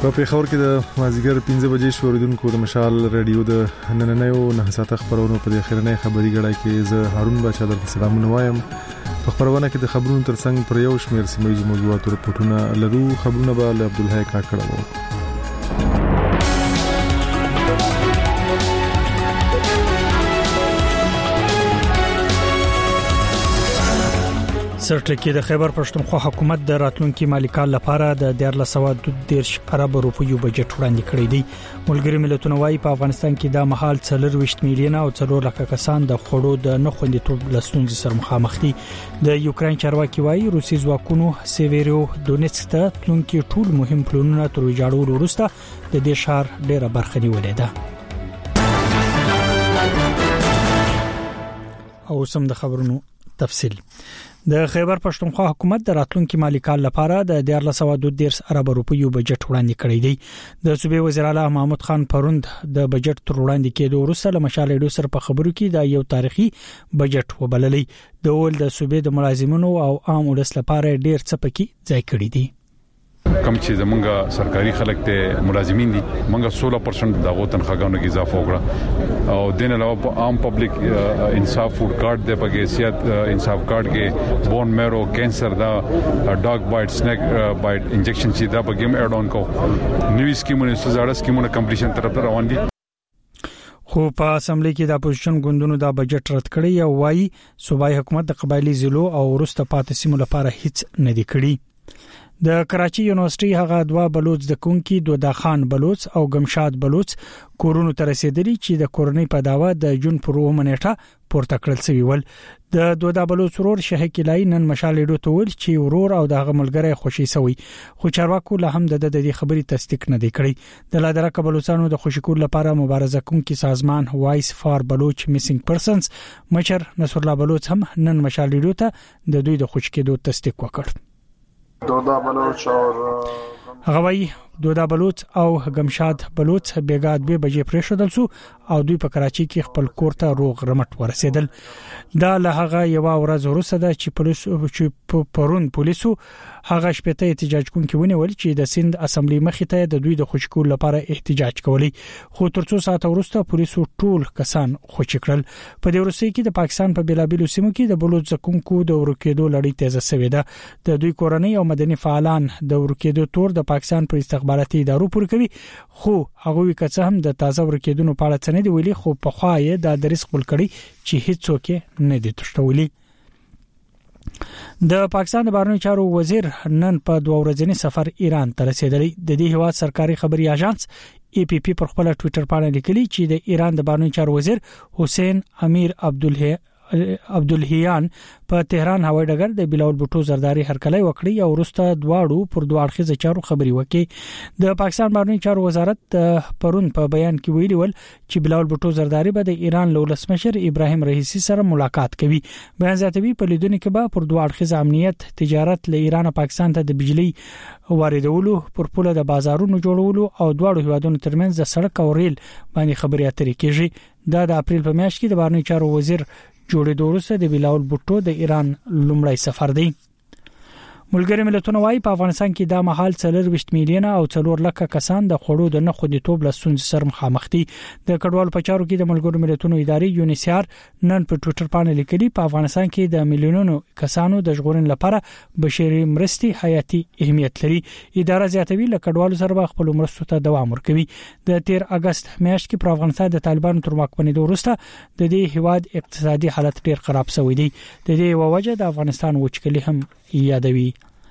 په پیښور کې د مازیګر 15 بجې شوریدونکو د مشال رادیو د نننیو نه ساعته خبرونو په اخرنۍ خبري غړای کې زه هارون بچا درته سلامونه وایم. په خبرونه کې د خبرونو ترڅنګ پر یو شمېر سیمه موضوعاتو رپورټونه لرو. خبرونه به له عبدالحی کاکړه وو. سرټکی د خیبر پښتونخوا حکومت د راتلونکي مالی کال لپاره د 1312 ارب روپیو بجټ وړاندې کړی دی. ملګری ملتونه وايي په افغانستان کې د محل 4 میلیونه او 4 لک کسان د خوړو د نه خوندیتوب لستونزې سره مخامخ دي. د یوکرين چارواکي وايي روسي ځواکونو سیویرو دونیتسک ته تلونکي ټول مهم پلانونه تر ویجاړولو وروسته د دې ښار ډیره برخه نیولې ده. او سم د خبرونو تفصیل. د خیبر پښتونخوا حکومت د راتلونکي مالی کال لپاره د 1312 ارب روپیو بجټ وړاندې کړی دی. د صوبې وزیر اعلی محمود خان پروند د بجټ تر وړاندې کېدو وروسته له مشال رادیو سره په خبرو کې دا یو تاریخي بجټ وبللی. د ول د صوبې د ملازمینو او عام ولس لپاره ډیر څه پکې ځای کړی دی. کم چې زمونږه سرکاري خلک ته ملازمین دي مونږه 16% دغه تنخواګانو کې اضافه وکړه او دین علاوه عام پبلک انصاف فود کارت د بګیسیت انصاف کارت کې بون میرو کینسر دا ډاګ بایټ سنیک بایټ انجکشن چې دا بګیم اډ اون کو نوې سکیمونه زړه سکیمونه کمپلیشن طرف ته روان دي. خو په اسمبلی کې د اپوزیشن ګوندونو دا بجټ رد کړی او وايي صوبایي حکومت د قبایلی ضلعو او وروسته پاتې سیمو لپاره هیڅ نه دی کړی. د کراچي یونیورسيټي هغه دوا بلوچ د کونکي دودا خان بلوچ او گمشاد بلوچ کورونو ته رسیدلی چې د کورنۍ په داوا د جون پر 2 منېټه پورته کړل شوی ول. د دودا بلوچ ورور شهید کلای نن مشال رادیو ته ویل چې ورور او دغه ملګری خوشي سوی خو چارواکو له هم د دې خبري تصدیق نه دی کړی. د لادرک بلوچستان د خوشکول لپاره مبارزه کوونکي سازمان وایس فار بلوچ میسنګ پرسنز مشر نصر الله بلوچ هم نن مشال رادیو ته د دوی د خوشکېدو تصدیق وکړ. دودا بلوچ هغه وی دودا بلوچ او گمشاد بلوچ بیګات به بجې پرېښودل سو او دوی په کراچي کې خپل کور ته روغ رمټ ورسېدل. دا له هغه یو ورځ وروسته د پرون پولیسو هغه شپته احتجاج کوونکي ونیول چې د سند اسمبلی مخې ته د دوی د خوشکول لپاره احتجاج کولی. خو تر څو ساعت وروسته پولیسو ټول کسان خوشی کړل. په دې وروسته کې د پاکستان په بیلابیلو سیمو کې د بلوچ ځکونکو د ورکېدو لړۍ تیزه شوې ده. د دوی کورنۍ او مدني فعالان د ورکېدو تور د پاکستان پر استخباراتي ادارو پور کوي. خو هغه وکړه هم د تازه ورکېدونو په اړه څه نه دی ویلي. خو په خوایې د درس خپل کړي چې هیڅوک نه دي تشتولي. د پاکستان د بهرنیو چارو وزیر نن په 2 ورځنی سفر ایران ته رسیدلی. د دې هیواد سرکاري خبري اژانس APP پر خپل ټوئیټر باندې لیکلي چې د ایران د بهرنیو چارو وزیر حسین امیر عبدالهیان په تهران هوایي ډګر د بلاول بوټو زرداری هرکلی وکړي او وروسته دواړو پر دوه اړخیزه چارو خبري وکړي. د پاکستان بهرنیو چارو وزارت پرون په بیان کې ویلي ول چې بلاول بوټو زرداری به د ایران له ولسمشر ابراهیم رئیسی سره ملاقات کوي. بیان زیاتوي په لیدونکو کې به پر دوه اړخیزه امنیت، تجارت له ایران او پاکستان ته د بجلی واردولو، پر پوله د بازارونو جوړولو او دواړو هیوادونو ترمنځ د سړک او ریل باندې خبري اترې کیږي. دا د اپریل په میاشت کې د بهرنیو چارو وزیر جوړېدو وروسته د بلاول بوټو د ایران لومړی سفر دی. ملګری ملتونه وايي په افغانستان کې د محل 4 میلیونه او 4 لک کسان د خوړو د نه خوندیتوب لستونزې سره مخامخ دي. د کډوالو په چارو کې د ملګرو ملتونو ادارې یونیسیار نن په ټوئیټر باندې لیکلي په افغانستان کې د میلیونونو کسانو د ژغورنې لپاره بشري مرستې حیاتي اهمیت لري. اداره زیاتوي له کډوالو سره خپل مرستو ته دوام ورکوي. د 13 اگست میاشت کې په افغانستان د طالبانو تر واکمنۍ وروسته د دې هیواد اقتصادي حالت ډیر خراب شوی دی. د دې وجه د افغانستان وچکلي هم یادوي.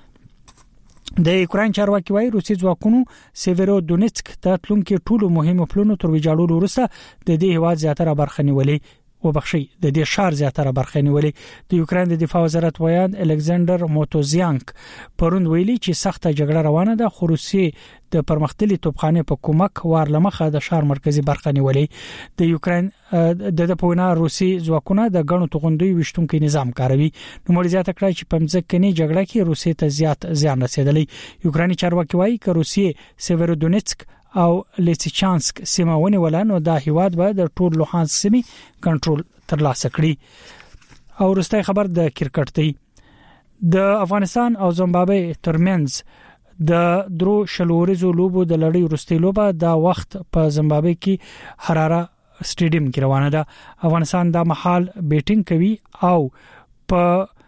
د یوکرين چارواکي وايي روسي ځواکونو سیویرو دونیتسک ته تلونکي ټولو مهمو پلانونو تر ویجاړولو وروسته د دې هیواد زیاتره برخه نیولې وبخښي د دې شهر زیاتره برخه نیولې. د یوکرين د دفاع وزارت ویان الکساندر موتوزیانک پروند ویلي چې سخته جګړه روانه ده خو روسي د پرمختللي توپخانه په کومک وارلمخه د شهر مرکزی برخه نیولې. د یوکرين د پوینا روسي ځواکونه د غنو توغندوی وشتونکو نظام کاروي. نو مړ زیات کړی چې په مځکني جګړه کې روسي ته زیات زیان رسیدلی. یوکراني چارواکي وایي چې روسي سیویرودونیتسک او لیسچانسک سیمه ونیول نو د هیواد به د ټول لوهانسک سیمې کنټرول ترلاسه کړي. او وروستي خبر د کرکټ دی. د افغانستان او زیمبابوې ترمنځ د درو شلوريزو لوبو د لړۍ وروستۍ لوبه د وخت په زیمبابوې کې حراره سټیډیم کې روانه ده. افغانستان د محل بیټینګ کوي او په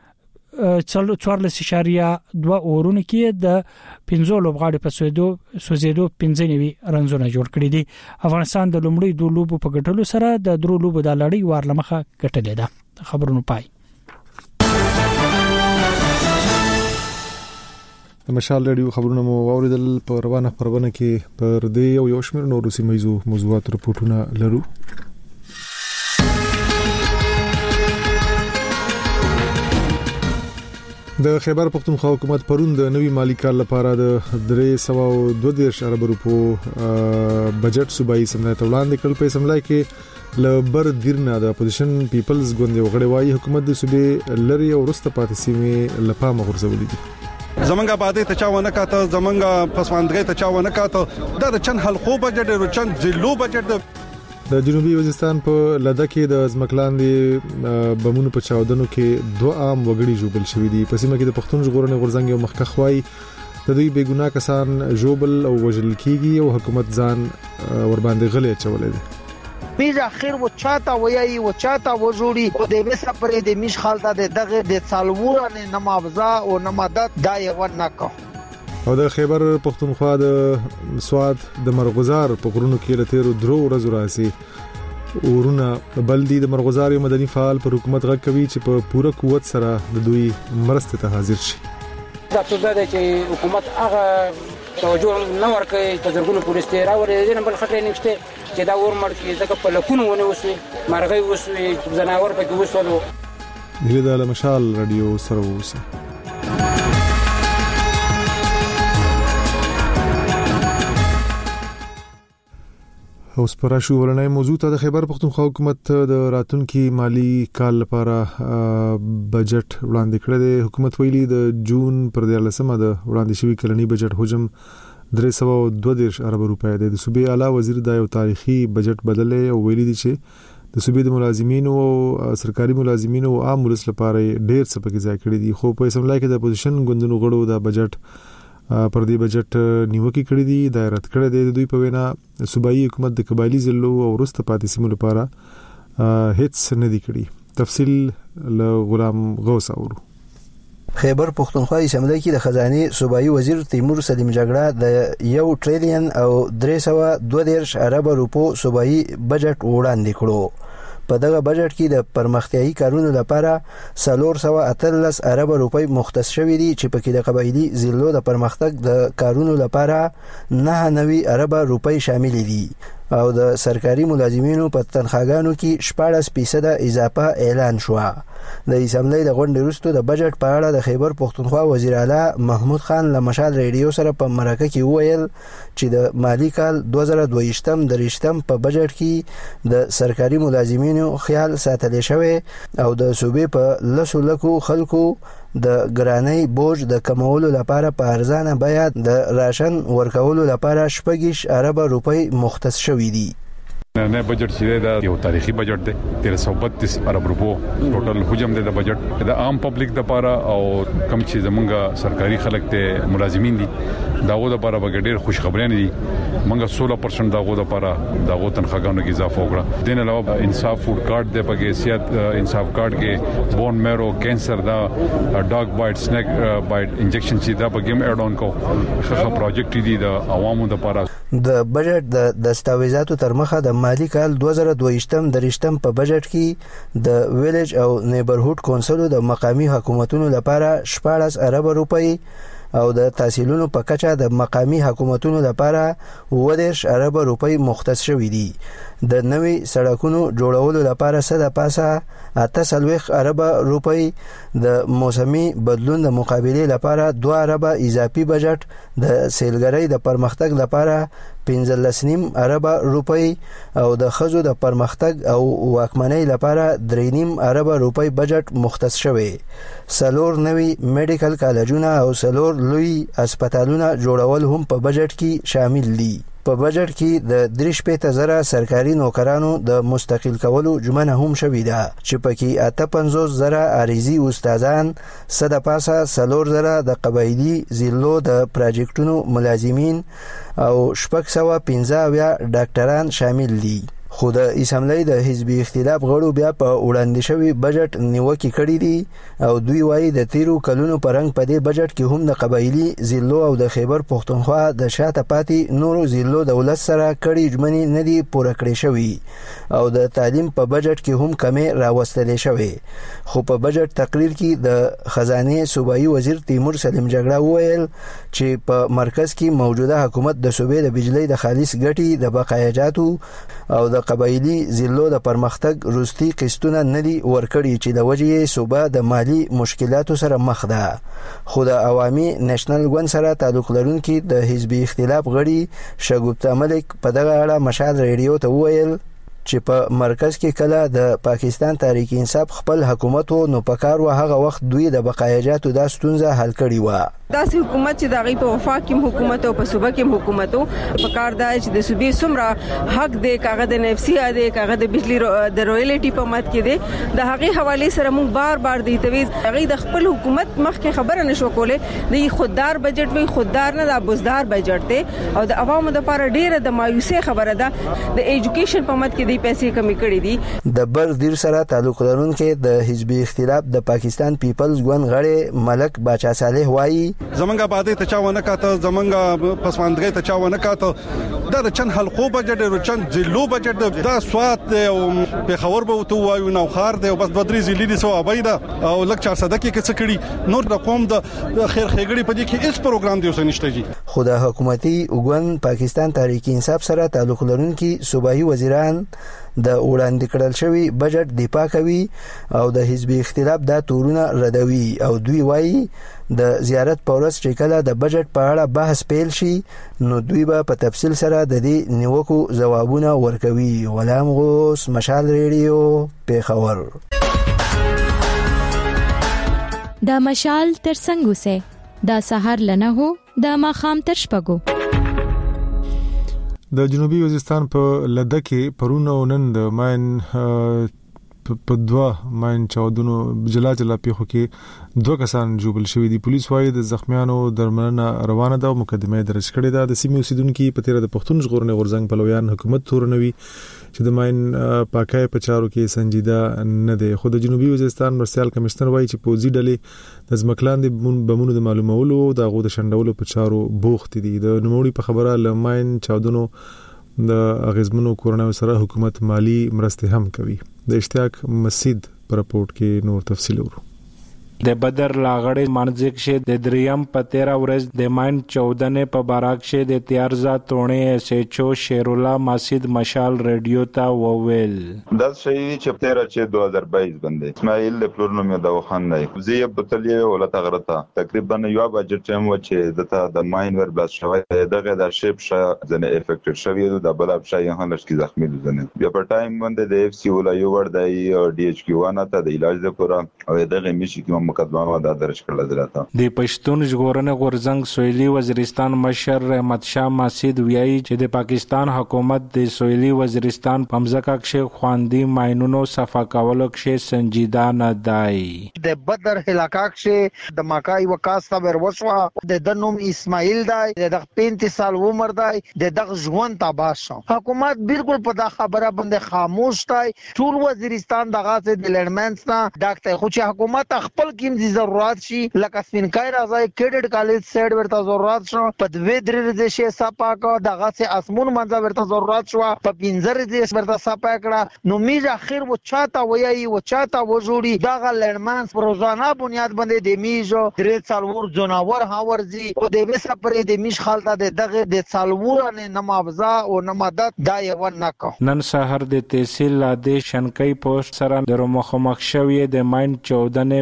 4.2 اورونو کې د 15 لوبغاړي په سوزیدو 15 رنزونه جوړ کړی دي. افغانستان د لومړي دوه لوبو په ګټلو سره د درو لوبو د لړۍ وارلمخه ګټلې ده. خبرونه پای. مشال رادیو خبرونه مو اوریدل په روانه پرونه کې پر دې یو شمېر نورو سیمایزو موضوعات رپورټونه لرو. د خیبر پختونخوا حکومت پرون د نوي مالی کال لپاره د 322 ارب روپو بجټ صوبایي سمنه وړاندې کړل. په سملای کې لبر دیرنا د اپوزیشن پیپلز ګوند یو غړي وايي حکومت د صوبې لري او رسته پاتې سیمې لپاره غورځولې دي. زمونږه باندې ته چاونه کاته زمونږه پسماندګۍ ته چاونه کاته دا د چن حلقو بجټ او چن ضلعو بجټ. د جنوبي وزیرستان په لده کې د ځمکلاندې بمونو په چاودنو کې دوه عام وګړي جوړل شوې دي. په سیمه کې د پښتون ژغورنې غورځنګ یو مخکخ وای د دوی بېګناه کسان جوړل او وژل کیږي او حکومت ځان ور باندې غلې چولې دي. بیز اخر و چاته ویای و چاته وزوري او د وسه پرې د میش خالته دغه د څالوره نه مابزا او نه مدد دای ورنکو. او د خیبر پختونخوا د سواد د مرغزار په غرونو کې لته درو ورځې راسي ورونه بلدي د مرغزار یو مدني فعال پر حکومت غږ کوي چې په پوره قوت سره د دوی مرسته ته حاضر شي. دا څه ده چې حکومت هغه توجه نه ورکوي په ځرګونو پولیس ته راوړي نه بل خطر نشته چې دا ور مړ کې ځکه په لکونو ونه وسوي مرغۍ وسوي زناور پکې وسولو. دغه د مشال رادیو سره وسه. اوس پر شو ورنۍ موضوع ته د خیبر پختونخوا حکومت د راتلونکي مالی کال لپاره بجټ وړاندې کړی دی. حکومت ویلي د جون پر 13مه د وړاندې شوی کلنی بجټ حجم 322 ارب روپۍ دی. د صوبې اعلی وزیر دا یو تاریخي بجټ بدلې او ویلي دي چې د صوبې د ملازمینو او سرکاري ملازمینو او عام ولس لپاره ډېر څه پکې ځای کړی دي. خو په اسمبلی کې د اپوزیشن ګوندونو غړو دا بجټ پر دې بجټ نیوکه کړې دي دایرت کړې دي. دوی په وینا صوبایي حکومت د قبایلی ضلعو او رسته پاتې سیمو لپاره هیڅ نه دی کړی. تفصیل له غلام غوث اورو. خیبر پختونخوا اسمبلی کې د خزانه صوبایي وزیر تیمور سلیم جګړه د 1 ټریلیون او 322 ارب روپو صوبایي بجټ وړاندې کړو. په دغه بجټ کې د پرمختیايي کارونو لپاره 413 ارب روپۍ مختص شوې دي چې پکې د قبایلی ضلعو د پرمختګ د کارونو لپاره 99 ارب روپۍ شامل دي او د سرکاري ملازمینو په تنخواګانو کې 14% اضافه اعلان شو. د اسمبلی د غونډې وروسته د بجټ په اړه د خیبر پختونخوا وزیر اعلی محمود خان له مشال ریډیو سره په مرکه کې وویل چې د مالی کال 2022-23 په بجټ کې د سرکاري ملازمینو خیال ساتل شوی او د صوبې په 100 لکو خلکو د ګرانۍ بوج د کمولو لپاره په ارزانه بیه د راشن ورکولو لپاره 6 ارب روپۍ مختص شوې دي. نه بجټ چې دا یو تاریخي بجټ دی 332 ارب روپو ټوټل حجم دی د بجټ د عام پبلک د لپاره او کم چې زمونږه سرکاري خلک ته ملازمین دي داغه د لپاره بغیر خوش خبرونه دي. مونږه 16% داغه د لپاره داغه تنخواګانو کې اضافه وکړه. دین علاوه انصاف فود کارت د پکې سیادت انصاف کارت کې بون میرو کینسر دا ډاګ بایټ سنیک بایټ انجکشن چې دا پکې اډ اون کو خخه پروجیکټ دي د عوامو د لپاره. د بجټ د دستاویزاتو تر مخه د مالی کال 2022-23 په بجټ کې د ویلیج او نیبرهود کونسلو د مقامی حکومتونو لپاره 14 ارب روپۍ او د تحصیلونو په کچه د مقامی حکومتونو لپاره 20 ارب روپۍ مختص شوې دي. د نوي سړکونو جوړولو لپاره صد پاسه 48 ارب روپۍ، د موسمي بدلون د مقابله لپاره 2 ارب اضافي بجټ، د سیلګرۍ د پرمختګ لپاره 15.5 ارب روپۍ او د خزو د پرمختګ او واکمنۍ لپاره 3.5 ارب روپۍ بجټ مختص شوی. 4 نوي میډیکل کالجونه او 4 لوی هسپتالونه جوړول هم په بجټ کې شامل دي. په بجټ کې د 3,000 سرکاري نوکرانو د مستقل کولو جمنه هم شوې ده چې پکې 58,000 عارضي استادان، 4,000 د قبایلی ضلعو د پروجیکټونو ملازمین او 615 ډاکټران شامل دي. خو د اسمبلی د حزبي اختلاف غړو بیا په وړاندې شوی بجټ نیوکې کړې دي او دوی وایي د تیرو کلونو پرنګ په دې بجټ کې هم د قبایلی ضلعو او د خیبر پښتونخوا د شاته پاتې نورو ضلعو دولت سره کړي ژمنې نه دي پوره کړې شوي او د تعلیم په بجټ کې هم کمې راوستلې شوې. خو په بجټ تقریر کې د خزانه صوبایي وزیر تیمور سلیم جګړه وویل چې په مرکز کې موجوده حکومت د صوبې د بجلی د خالص ګټې د بقایاجاتو او د قبایلی ضلعو د پرمختګ وروستي قسطونه نه دي ورکړي چې د وجې صوبه د مالی مشکلاتو سره مخ ده. خو د عوامي نېشنل ګوند سره تعلق لرونکي د حزبي اختلاف غړي شګوفتا ملک په دغه اړه مشال ریډیو ته وویل چې په مرکز کې کله د پاکستان تحریک انصاف خپل حکومت نو پکار و هغه وخت دوی د بقایاجاتو د ستونزه حل کړي و. داسې حکومت چې د غي په وفاق کې حکومت او په صوبه کې حکومت په کار دی چې د صوبې سمره حق دی کاغه د نفسي دی کاغه د بجلی د رویالټي په مات کې دی د هغه حواله سره موږ بار دی تویز هغه د خپل حکومت مخ کې خبره نشو کوله د خوددار بجټ وي خوددار نه د بوزدار بجټ دی او د عوامو لپاره ډیره د مایوسي خبره ده د ایجوکیشن په مات کې دی پیسې کمی کړې دي. د بر دیر سره تعلق لرونکي د حزبي اختلاف د پاکستان پیپلز ګوند غړي ملک باچا صالح وایي زمونږه باندې ته چاونه کاته زمونږه پسماندګۍ ته چاونه کاته دا د چن حلقو بجټ د چن ضلعو بجټ دا سوات او په خبر به تو وایو نو خار دی بس بدري ضلع دي سو ابیدا او لک 400 کې څه کړي نور د قوم د خیر خېګړي په دې کې هیڅ پروګرام دی وسنشته جی. خو د حکومتي وګون پاکستان تحریک انصاف سره تعلق لرونکي صوبایي وزیران د وړاندې کړل شوی بجټ دفاع کوي او د حزبي اختلاف د تورونه ردوي او دوی وایي د زیارت پورس چې کله د بجټ په اړه بحث پیل شي نو دوی به په تفصیل سره د دې نیوکو ځوابونه ورکوي. غلام غوث، مشال ریډیو، پیښور. د مشال ترڅنګ اوسه د سحر لنه هو د ماخام تر شپګو. د جنوبي وزیرستان په لده کې پرون او نن د ماین په دوا ماین چاودنو جلا پیښو کې 2 کسان جوړل شوی دي. پولیس وايي د زخمیانو درملنه روانه ده او مقدمه درج کړې ده. د سیمې اوسیدونکو په تیر د پښتون ژغورنې غورځنګ پلویان حکومت تورنوي چې د ماین پاکای په چارو کې سنجیده نه دی. خو د جنوبي وزیرستان مرسیال کمشنر وايي چې پوزي ډلې د ځمکلاندې بمونو د معلومولو او د غو د شندولو په چارو بوخت دي. د نوموړي په خبره لماین چاودنو د اغیزمنو کورونو سره حکومت مالی مرسته هم کوي. د اشتیاق مسجد پر رپورت کې نور تفصیل ورو. د بدر لاغړې منځک شه د دریم په 13 ورځ د ماین 14 په باراک شه د تیارزا تونې سچو شیر الله مسجد مشال ریډیو ته وویل دا شهید چې 13 چې 2022 باندې اسماعیل د پلورنو مې د وخان دی زی بتلیه ولته غرته تقریبا یو بجټ ټیم و چې دته د ماین ور بلاس شوی دغه د شپ شه ځنه افیکټډ شوی د بلاب شای هم لشکې زخمی دي بیا په ټایم باندې د اف سی ولا یو ور دی ډي ایچ کیو ان ته د علاج لپاره او دغه میشي کې مقدمه دا درج کړل دراته د پښتون ژغورنې غورځنګ سویلي وزیرستان مشر رحمت شاه مسجد ویایي چې د پاکستان حکومت د سویلي وزیرستان په مزکه کې خواندي ماینونو صفا کولو کې سنجیده نه دی. د بدر علاقہ کې د ماکای وکاستا وروسوا د دنوم اسماعیل دی د 35 سال عمر دی د دغه ژوند تباش حکومت بالکل په دا خبره باندې خاموش دی. ټول وزیرستان دغه د لړمنس نه ډاکټر خو چې حکومت خپل کې ضرورت شي لکه سپینکای راځي کډټ کالج سایډ ورته ضرورت شو په دوی درې د شي صفا کو دغه سه اسمون منځ ورته ضرورت شو په پینځر د ورته صفا کړه نو میز اخر و چاته وایي و چاته و جوړي دغه لړمانس پر روزانه بنیاد باندې د میزو درې څلور جناور هاورځي او د وسه پرې د میش خالته دغه د څلور نه نمابزا او نمادت دا یو نه کو. نن سحر د تحصیل لاده شنکای پوسټ سره د مخمخ شوی د ماین 14 پیښې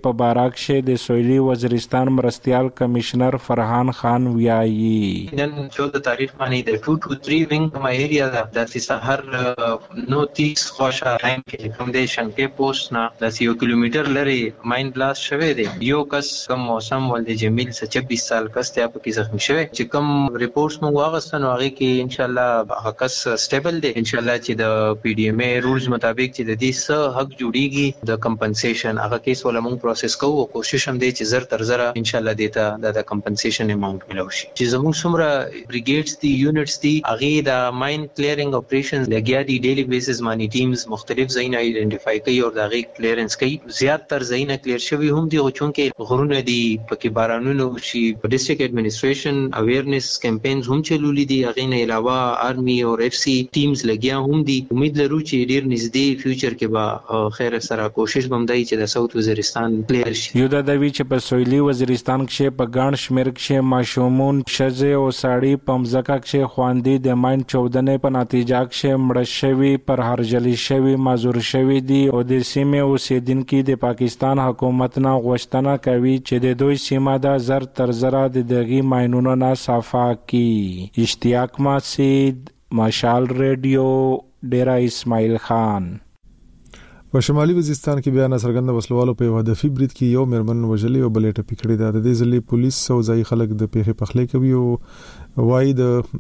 په باراک شه د سویلي وزیرستان مرستيال کمشنر فرحان خان ویایي نن 14 تاریخ باندې د 223 وینګ ما ایریا د سحر نو 30 خوشا ټایم کې کوم د شنکې پوسټ نه د 1 کیلومتر لري ماین بلاست شوه دی یو کس کوم موسم ولې جمیل 26 سال کس ته په کې زخمی شوه چې کوم ریپورتس موږ واغستنو هغه کې ان شاء الله هغه کس سټیبل دی ان شاء الله چې د پی ډی ایم ای رولز مطابق چې د دې څه حق جوړیږي د کمپنسیشن هغه کیس ولا موږ پروسس کوو کوشش هم دی چې زر تر زر ان شاء الله دیتا د کمپنسیشن اماونت ملو شي چې زموږ څومره بریګیډز دي یونټس دي هغه د ماین کلیرینګ اپریشنز لګیا دي ډیلی بیسز باندې ټیمز مختلف ځایونه آئیډنټیفای کوي او دغه کلیرنس کوي زیات تر ځایونه کلیر شوی هم دي او چونکه غرونه دي پکې بارانونه شي ډیسټریکټ ایڈمنسټریشن اویرنس کمپاینز هم چلولې دي هغه نه علاوه آرمي او اف سی ټیمز لګیا هم دي امید لرو چې ډیر نږدې فیوچر کې به خیر سره کوشش بمدای چې د ساوث وزیرستان کلیر شي یو د دوی چې په سویلي وزیرستان کې په ګڼ شمیر کې ماشومون شزه او ساړي پمزکا کې خواندې د ماین 14 په نتیجه کې مړ شوی پر هرجلی شوی مازور شوی دي او د سیمه اوسیدونکو د پاکستان حکومت نه غوښتنه کوي چې د دوی سیمه د زر تر زر د دغه ماینونو نه صفا کی اشتیاق مسعود مشال ریډیو ډیرا اسماعیل خان په شمالي وزیرستان کې بیان سرګند وسلوالو په هدفي برید کې یو مرمن وجلی او بلې ټپي کړی دا د دې ځلې پولیس او ځای خلک د پیښې پخلې کوي او وايي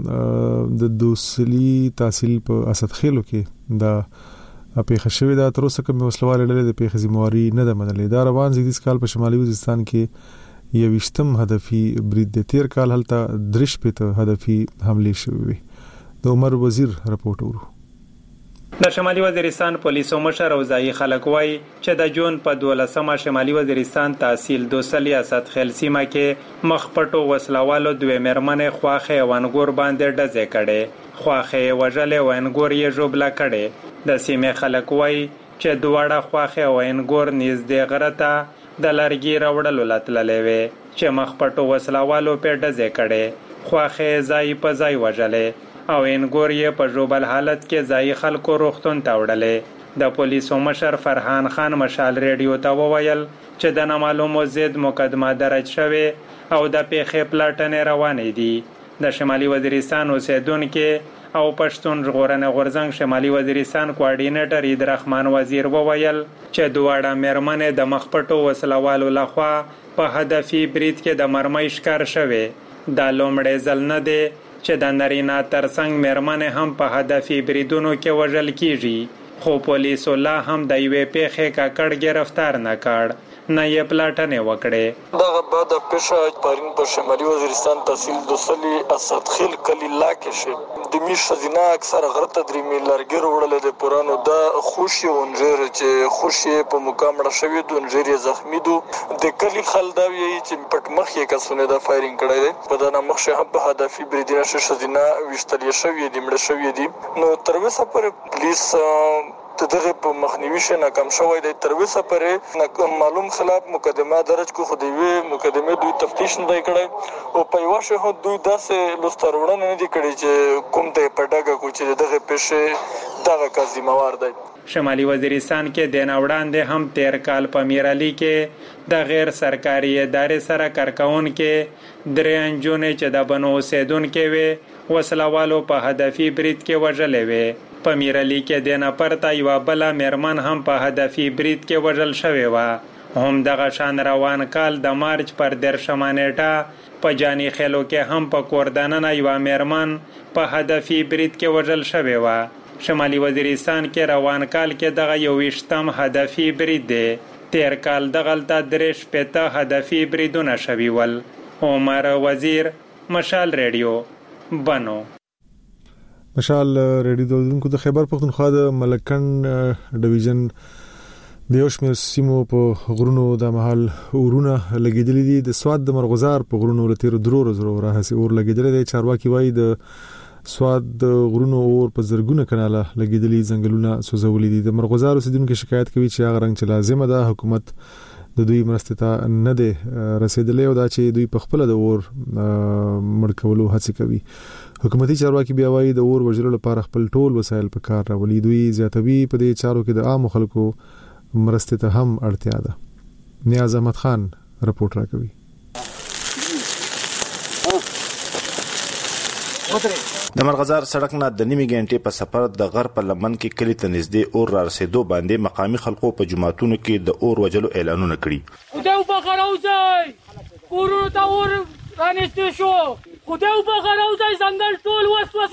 د دوسلی تحصیل په اسد خېلو کې دا پیښه شوې ده تر اوسه کوم وسلوال لري د پیښې ذمہواری نه ده منلې دا روان زیږدیز کال په شمالي وزیرستان کې یوشتم هدفي برید د تیر کال هلته درش په هدفي حمله شوې د عمر وزیر رپورټ ورو د شمالي وزیرستان پولیسو مشر او ځای خلک وای چې د جون په 12مه شمالي وزیرستان تحصیل دوسلی اسد خیل سیمه کې مخپټو وسلوالو دوه مرمنې خواخه وانګور باندې ډزې کړي خواخه وجل وانګور یې جوبلا کړي د سیمه خلک وای چې دواړه خواخه وانګور نږدې غرته د لارګي راوړلو لاتللې وي چې مخپټو وسلوالو په ډزې کړي خواخه ځای په ځای وجلې او انګور یې په جوبل حالت کې ځای خلکو روختون ته وړلې د پولیسو مشر فرحان خان مشال ریډیو ته وویل چې د نامعلومو ضد مقدمه درج شوه او د پیښې پلاټنې روانې دي د شمالي وزیرستان اوسیدونکو او پښتون ژغورنې غورځنګ شمالي وزیرستان کوارډینیټر عیدرحمان وزیر وویل چې دواړه مرمنې د مخپټو وسلوالو لخوا په هدفي برید کې د مرمۍ ښکار شوه دا لومړی ځل نه دی چې د نرینا ترڅنګ مرمنې هم په هدفي بریدونو کې وژل کیږي خو پولیسو لا هم د یوې پیښې کاکړ گرفتار نه کړ نه یې پلاټنې وکړې دغه بعد پیښه پرین په شمالي وزیرستان تحصیل دوسلی اسد خیل کلی لاکه شي د میش خزینه اکثر غرته درې میلارګر وړل د پرانو د خوشي ونجر چې خوشي په مقامړه شوی د ونجر زخمی دو د کلی خلداوی چې پټ مخ یې کسونه د فایرینګ کړی دی په دغه مخ شه په هدفي بریدینه خزینه وشتل شوی دی مړ شوی دی نو تر اوسه پر پولیس دغه په مخنیوي شه ناکام شوی دی تر اوسه پرې معلوم خلاف مقدمه درج کو خو دی مقدمه دوی تفتیش نه کړي او په واشه هو دوی داسې لسترونه نه دي کړي چې کوم ته پټاګه کو چې دغه پېښه دغه کازي موار دی شمالي وزیرستان کې د نوړاندې هم تیر کال په میرالي کې د غیر سرکاري ادارې سره کارکون کې درې انجونې چې د بنو اوسیدونکو وي وسلوالو په هدفي برید کې وژلې وي په میرالي کې د نپرتا یو بل مرمن هم په هدفي برید کې وژل شوی و هم دغه شان روان کال د مارچ پر 13 نیټه په جانی خېلو کې هم په کوردانه یو مرمن په هدفي برید کې وژل شوی و شمالي وزیرستان کې روان کال کې دغه یو وشتم هدفي برید دی تیر کال دغلطه درش پته هدفي بریدونه شوی ول عمر وزیر مشال ریډیو بنو مشال ریډیو دونکو د خیبر پختونخوا د ملکن ډیویژن د یوشمیر سیمو په غرونو د محل اورونه لګیدلې دي د سواد د مرغزار په غرونو لتیر درو ورځې راهسي اور لګیدلې دي چارواکي وایي د سواد د غرونو اور په زرګونه کناله لګیدلې ځنګلونه سوځولې دي د مرغزار اوسیدونکو شکایت کوي چې هغه رنګ چې لازمه ده حکومت د دوی مرسته ته نه ده رسیدلې او دا چې دوی په خپل د اور مړ کولو هڅه کوي حکومتي چارواکي بیا وايي د اور وژلو لپاره خپل ټول وسایل په کار راولي دوی زیاتوي په دې چارو کې د عام خلکو مرسته ته هم اړتیا ده نیاز احمد خان رپورټ راکوي. د مرغزار سړک نه د نیمه غنټې په سفر د غر په لمن کې کلی ته نږدې اور را رسیدو باندې مقامی خلکو په جماعتونو کې د اور وجلو اعلانونه کړي. خدای په غراوځي کورونو ته اور رانیستې شو، خدای په غراوځي څنګه ټول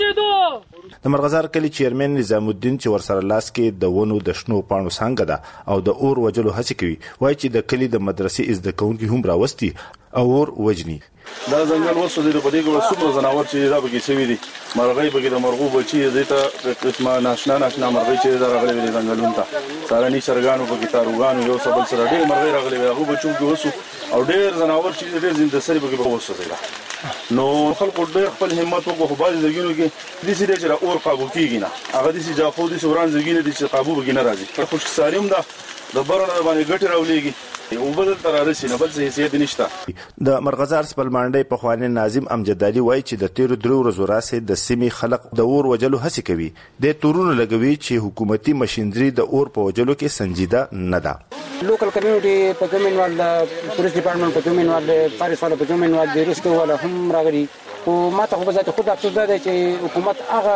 وسوسېدو. د مرغزار کلی چیرمن نظام الدین چې ورسره لاس کې د ونو د شنو پاڼو څنګه ده او د اور وجلو هڅه کوي، وایي چې د کلی د مدرسې زده کوونکي هم راوستي او اور وجني. دا ځنګل وسوځي په دې کې څومره ځناور چې را بګي شوی دي، مرغۍ بګي د مرغوب بچي زیته قسمه ناشنا مرغۍ چې دا راغلي دي ځنګلونو ته، سارني چرګانو بګي تاروغانو یو څه بل سره ډېر مرغۍ راغلي هغه بچو کې وسو او ډېر ځناور چې ډېر زنده سری بګي وسوځي. نو خلکو ډېر خپل همت وکړو، باز زګینو کې د دې چې اور قابو کیږي نه، هغه د سي جافو د سوران زګینو د چې قابو بګي نه راځي. خوش سالم ده د برونه باندې ګټ راولېږي او بدل تر راشي نه بل څه حیثیت نشته. د مرغزار سپلمانډي په خواني ناظم امجد علي وایي چې د تیر درو ورځو راځي د سیمې خلک د اور وجلو هڅه کوي. د تورونو لګوي چې حکومتي ماشينري د اور په وجلو کې سنجیده نه ده. لوکل کمیونټي په کمیونوال د پولیس ډپارټمنټ په کمیونوال د فارس والا په کمیونوال د ریسکو والا هم راغلي. او ما ته خو ذات خود افسوس ده چې حکومت هغه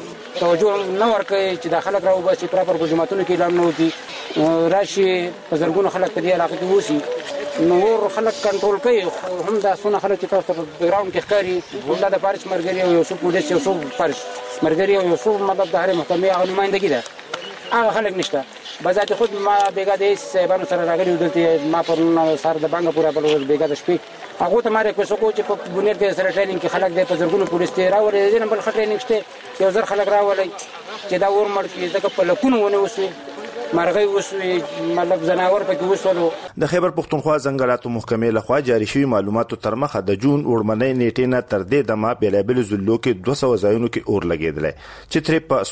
توجه نه ورکوي چې د خلک راو باسي پراپر په جماعتونو کې اعلان نه وکړي، راشي په زرګونو خلک په دې علاقه کې وسی نو ور خلک کنټرول کوي. هم دا څونه خلک چې تاسو په ګراوند کې ښکاري هم د فارس مرګري او یو څو پولیس یو څو فارس مرګري او یو څو مطلب د هر محکمې هغه نمائندګي ده، هغه خلک نشته. بذات خود ما بیګا د صاحبانو سره راغلي دلته ما پر سر د بانګ پورا بل بیګا د شپې هغه ته ماره کوڅه کو چې په بنیر کې سره ټریننګ کې خلک د پزرګونو پولیس ته راولې دي نه بل ټریننګ شته یو ځر خلک راولې چې دا ور مړ کې دغه په لکونو ونه وسوي مرغۍ وسوي مطلب زناور پکې وسولو. د خیبر پختونخوا ځنګلاتو محکمې لخوا جاری شوی معلوماتو تر مخه د جون وړمنۍ نیټې نه تر دې دمه بیلابل زلو کې 200 ځایونو کې اور لګیدل چې تر په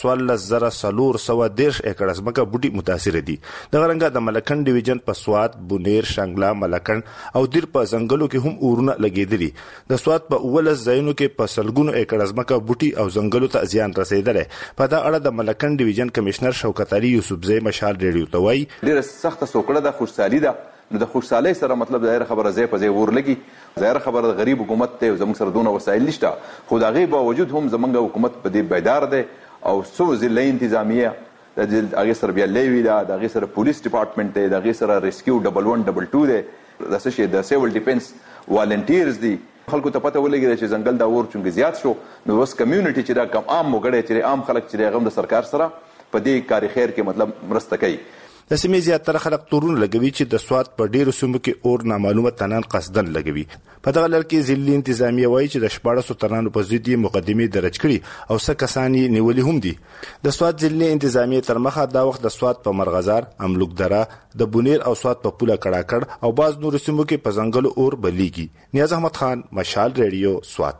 14,410 ایکړ ځمکه بوټي متاثر دي. د غرنګا د ملکن ډیویژن په سوات، بونیر، شنګلا، ملکن او دیر په ځنګلو کې هم اورونه لګیدلي. د سوات په 19 ځایونو کې په سلګونو ایکړ ځمکه بوټي او ځنګلو ته زیان رسیدل. په دا اړه د ملکن ډیویژن کمشنر شوکت علي یوسفزی مشال ریډیو ته وایي ډیره سخته سوکړه د خوشحالي ده. نو د خوشحالۍ سره مطلب ظاهر خبره ځای په ځای ور لګي، ظاهر خبره د غریب حکومت ته زموږ سره دونه وسایل نشته، خو د هغې باوجود هم زموږ حکومت په دې بیدار دی او څو ضلعي انتظامیه د هغې سره بیا لیوي ده، د هغې سره پولیس ډپارټمنټ دی، د هغې سره ریسکیو 112 دی، د څه شي د سیول ډیفنس والنټیرز دي. خلکو ته پته ولګېده چې ځنګل دا اور چونګې زیات شو نو اوس کمیونټي چې دا کم عام وګړی چې عام خلک چې هغه د سرکار سره په دې کار خیر کې مطلب مرسته کوي. د سیمې زیاتره خلک تورون لګوي چې د سوات په ډیرو سیمو کې اور نامعلومه تنان قصدن لګوي. په دغه لړ کې ځلي انتظامیه وایي چې د 1400 تنانو په ضد یې مقدمې درج کړي او څه کسان یې نیولي هم دي. د سوات ځلي انتظامیه تر مخه دا وخت د سوات په مرغزار، املوک دره، د بونیر او سوات په پوله کړاکړ او باز نور سیمو کې په ځنګلو اور بلیږي. نیاز احمد خان، مشال ریډیو، سوات.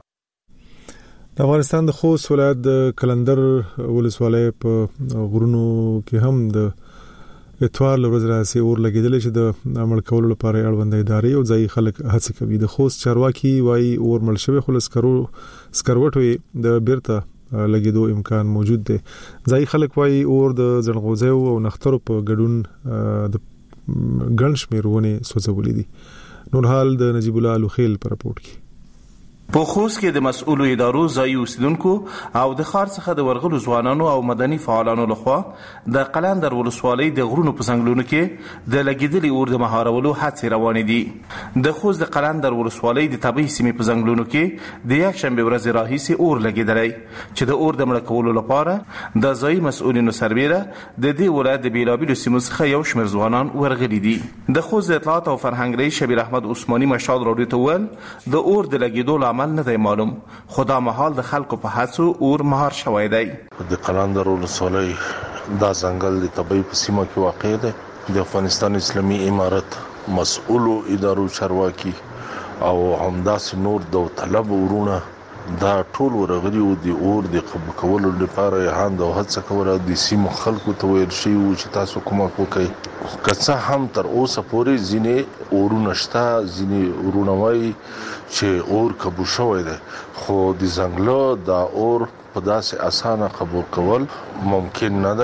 د افغانستان د خوست ولایت د کلندر ولسوالۍ په غرونو کې هم د اتوار لورځ راځي اور لګیدل چې د عمل کولو لپاره اړوند ادارې او ځای خلک هڅه کوي. د خوست چارواکي وايي اور مل شوی خو سکروټوي د بیرته لګیدو امکان موجود دی. ځای خلک وايي اور د زړغوزیو او نخترو په ګډون د ګنشميرونه سوځولې دي. نور حال د نجیب الله الخیل په رپورت کې. په خوست کې د مسؤلو ادارو ځایي اوسیدونکو او د ښار څخه د ورغلو ځوانانو او مدني فعالانو لخوا د قلندر ولسوالۍ د غرونو په څنګلونو کې د لګیدلي اور د مهارولو هڅې روانې دي. د خوست د قلندر ولسوالۍ د طبیعي سیمې په څنګلونو کې د یکشنبې ورځې راهیسې اور لګیدلی چې د اور د مړه کولو لپاره د ځایي مسؤلینو سربیره د دې ولایت د بیلابیلو سیمو څخه یو شمېر ځوانان ورغلي دي. د خوست د اطلاعات او فرهنګ رئیس شبیر احمد عثماني مشال راډیو ته وویل د اور د لګیدو عمل نه دی معلوم، خدا محال د خلکو په هڅو اور مهار شوی دی. د قلندر ولسوالۍ دا ځنګل د طبیعي په سیمه کې واقع دی. د افغانستان اسلامي امارت مسؤلو ادارو چارواکي او همداسې نور داوطلب ورونه دا ټول ورغلي وو د اور د قبول کولو لپاره هاند او هڅه کوله. د سیمو خلکو ته ویل شوي وو چې تاسو کومک وکړئ. که څه هم تر اوسه پورې ځینې اورونه شته، ځینې ورونه وایي چې اور قبول شوی دی، خو د ځنګله دا اور په داسې اسانه قبول کول ممکن نه دی.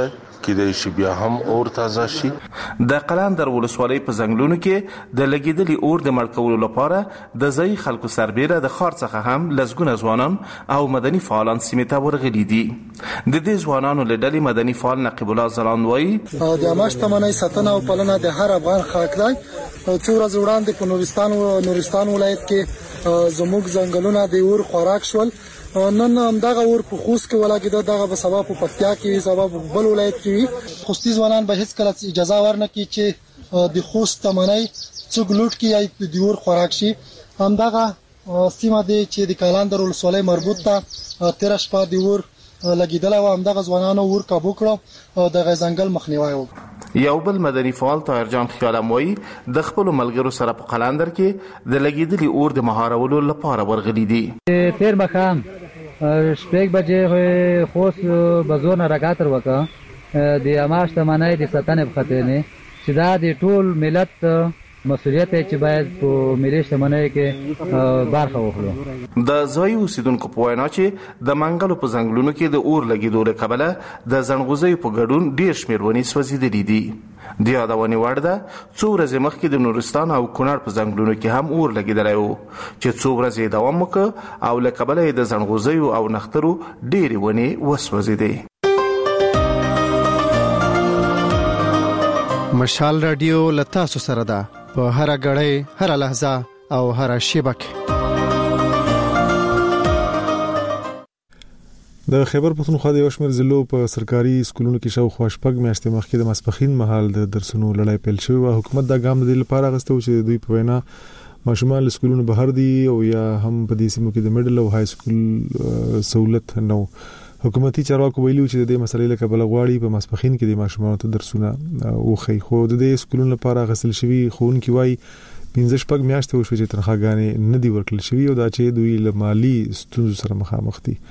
کېدای شي بیا هم اور تازه شي. د قلندر ولسوالۍ په ځنګلونو کې د لګیدلي اور د مړ کولو لپاره د ځایي خلکو سربیره د ښار څخه هم لسګونه ځوانان او مدني فعالان سیمې ته ورغلي دي. د دې ځوانانو له ډلې مدني فعال نقیب الله زلاند وایي د عامه شتمنۍ ساتنه او پالنه د هر افغان حق دی. څو ورځې وړاندې په نورستان ولایت کې زموږ ځنګلونه د اور خوراک شول. نن همدغه اور په خوست کې ولګېده، دغه به سبا په پکتیا کې سبا په بل ولایت کې وي. خوستي ځوانان به هیڅ کله اجازه ورنکړي چې د خوست شتمنۍ څوک لوټ کړي یا د اور خوراک شي. همدغه سیمه دی چې د قلندر ولسوالۍ مربوط ته تیر شپه د اور لګیدل او همدغه ځوانانو اور کابو کړو او د ځنګل مخنیوي وکړ. یو بل مدني فعال طاهر جان خیالم وایي د خپل ملګرو سره په قلندر کې د لګیدلي اور د مهارولو لپاره ورغلي دي. تیر مخام شپږ بجې خوست بازور نه راګاتر وکړه د عامه شتمنۍ د ساتنې په خاطر نه چې دا د ټول ملت مسؤلیت چې باید په ملي شتمنۍ کې برخه واخلو. د ځایي اوسیدونکو په وینا چې د منګلو په ځنګلونو کې د اور لګیدو له کبله د ځنغوزیو په ګډون ډیر شمېر ونې سوځېدلي دي. د یادونې وړ ده څو ورځې مخکې د نورستان او کونړ په ځنګلونو کې هم اور لګېدلی و چې څو ورځې دوام وکړ او له کبله یې د ځنغوزیو او نښترو ډېرې ونې وسوځېدې. مشال رادیو له تاسو سره ده په هر غړې هر لحظه او هر شیبه کې. د خیبر پښتونخوا د یو شمېر ضلعو په سرکاري سکولونو کې شاوخوا شپږ میاشتې مخکې د ماسپښین مهال د درسونو لړۍ پیل شوې وه. حکومت دا ګام د دې لپاره اخیستی و چې دوی په وینا ماشومان له سکولونو بهر دي او یا هم په دې سیمو کې د میډل او های سکول سہولت نه و. حکومتي چارواکو ویلي چې د دې مسلې له کبله غواړي په ماسپښین کې د ماشومانو ته درسونه وښيي، خو د دې سکولونو لپاره اخیستل شوي ښوونکي وایي 15 میاشتې وشوې چې تنخواګانې نه دي ورکړل شوي او دا چې دوی له مالي ستونزو سره مخامخ دي.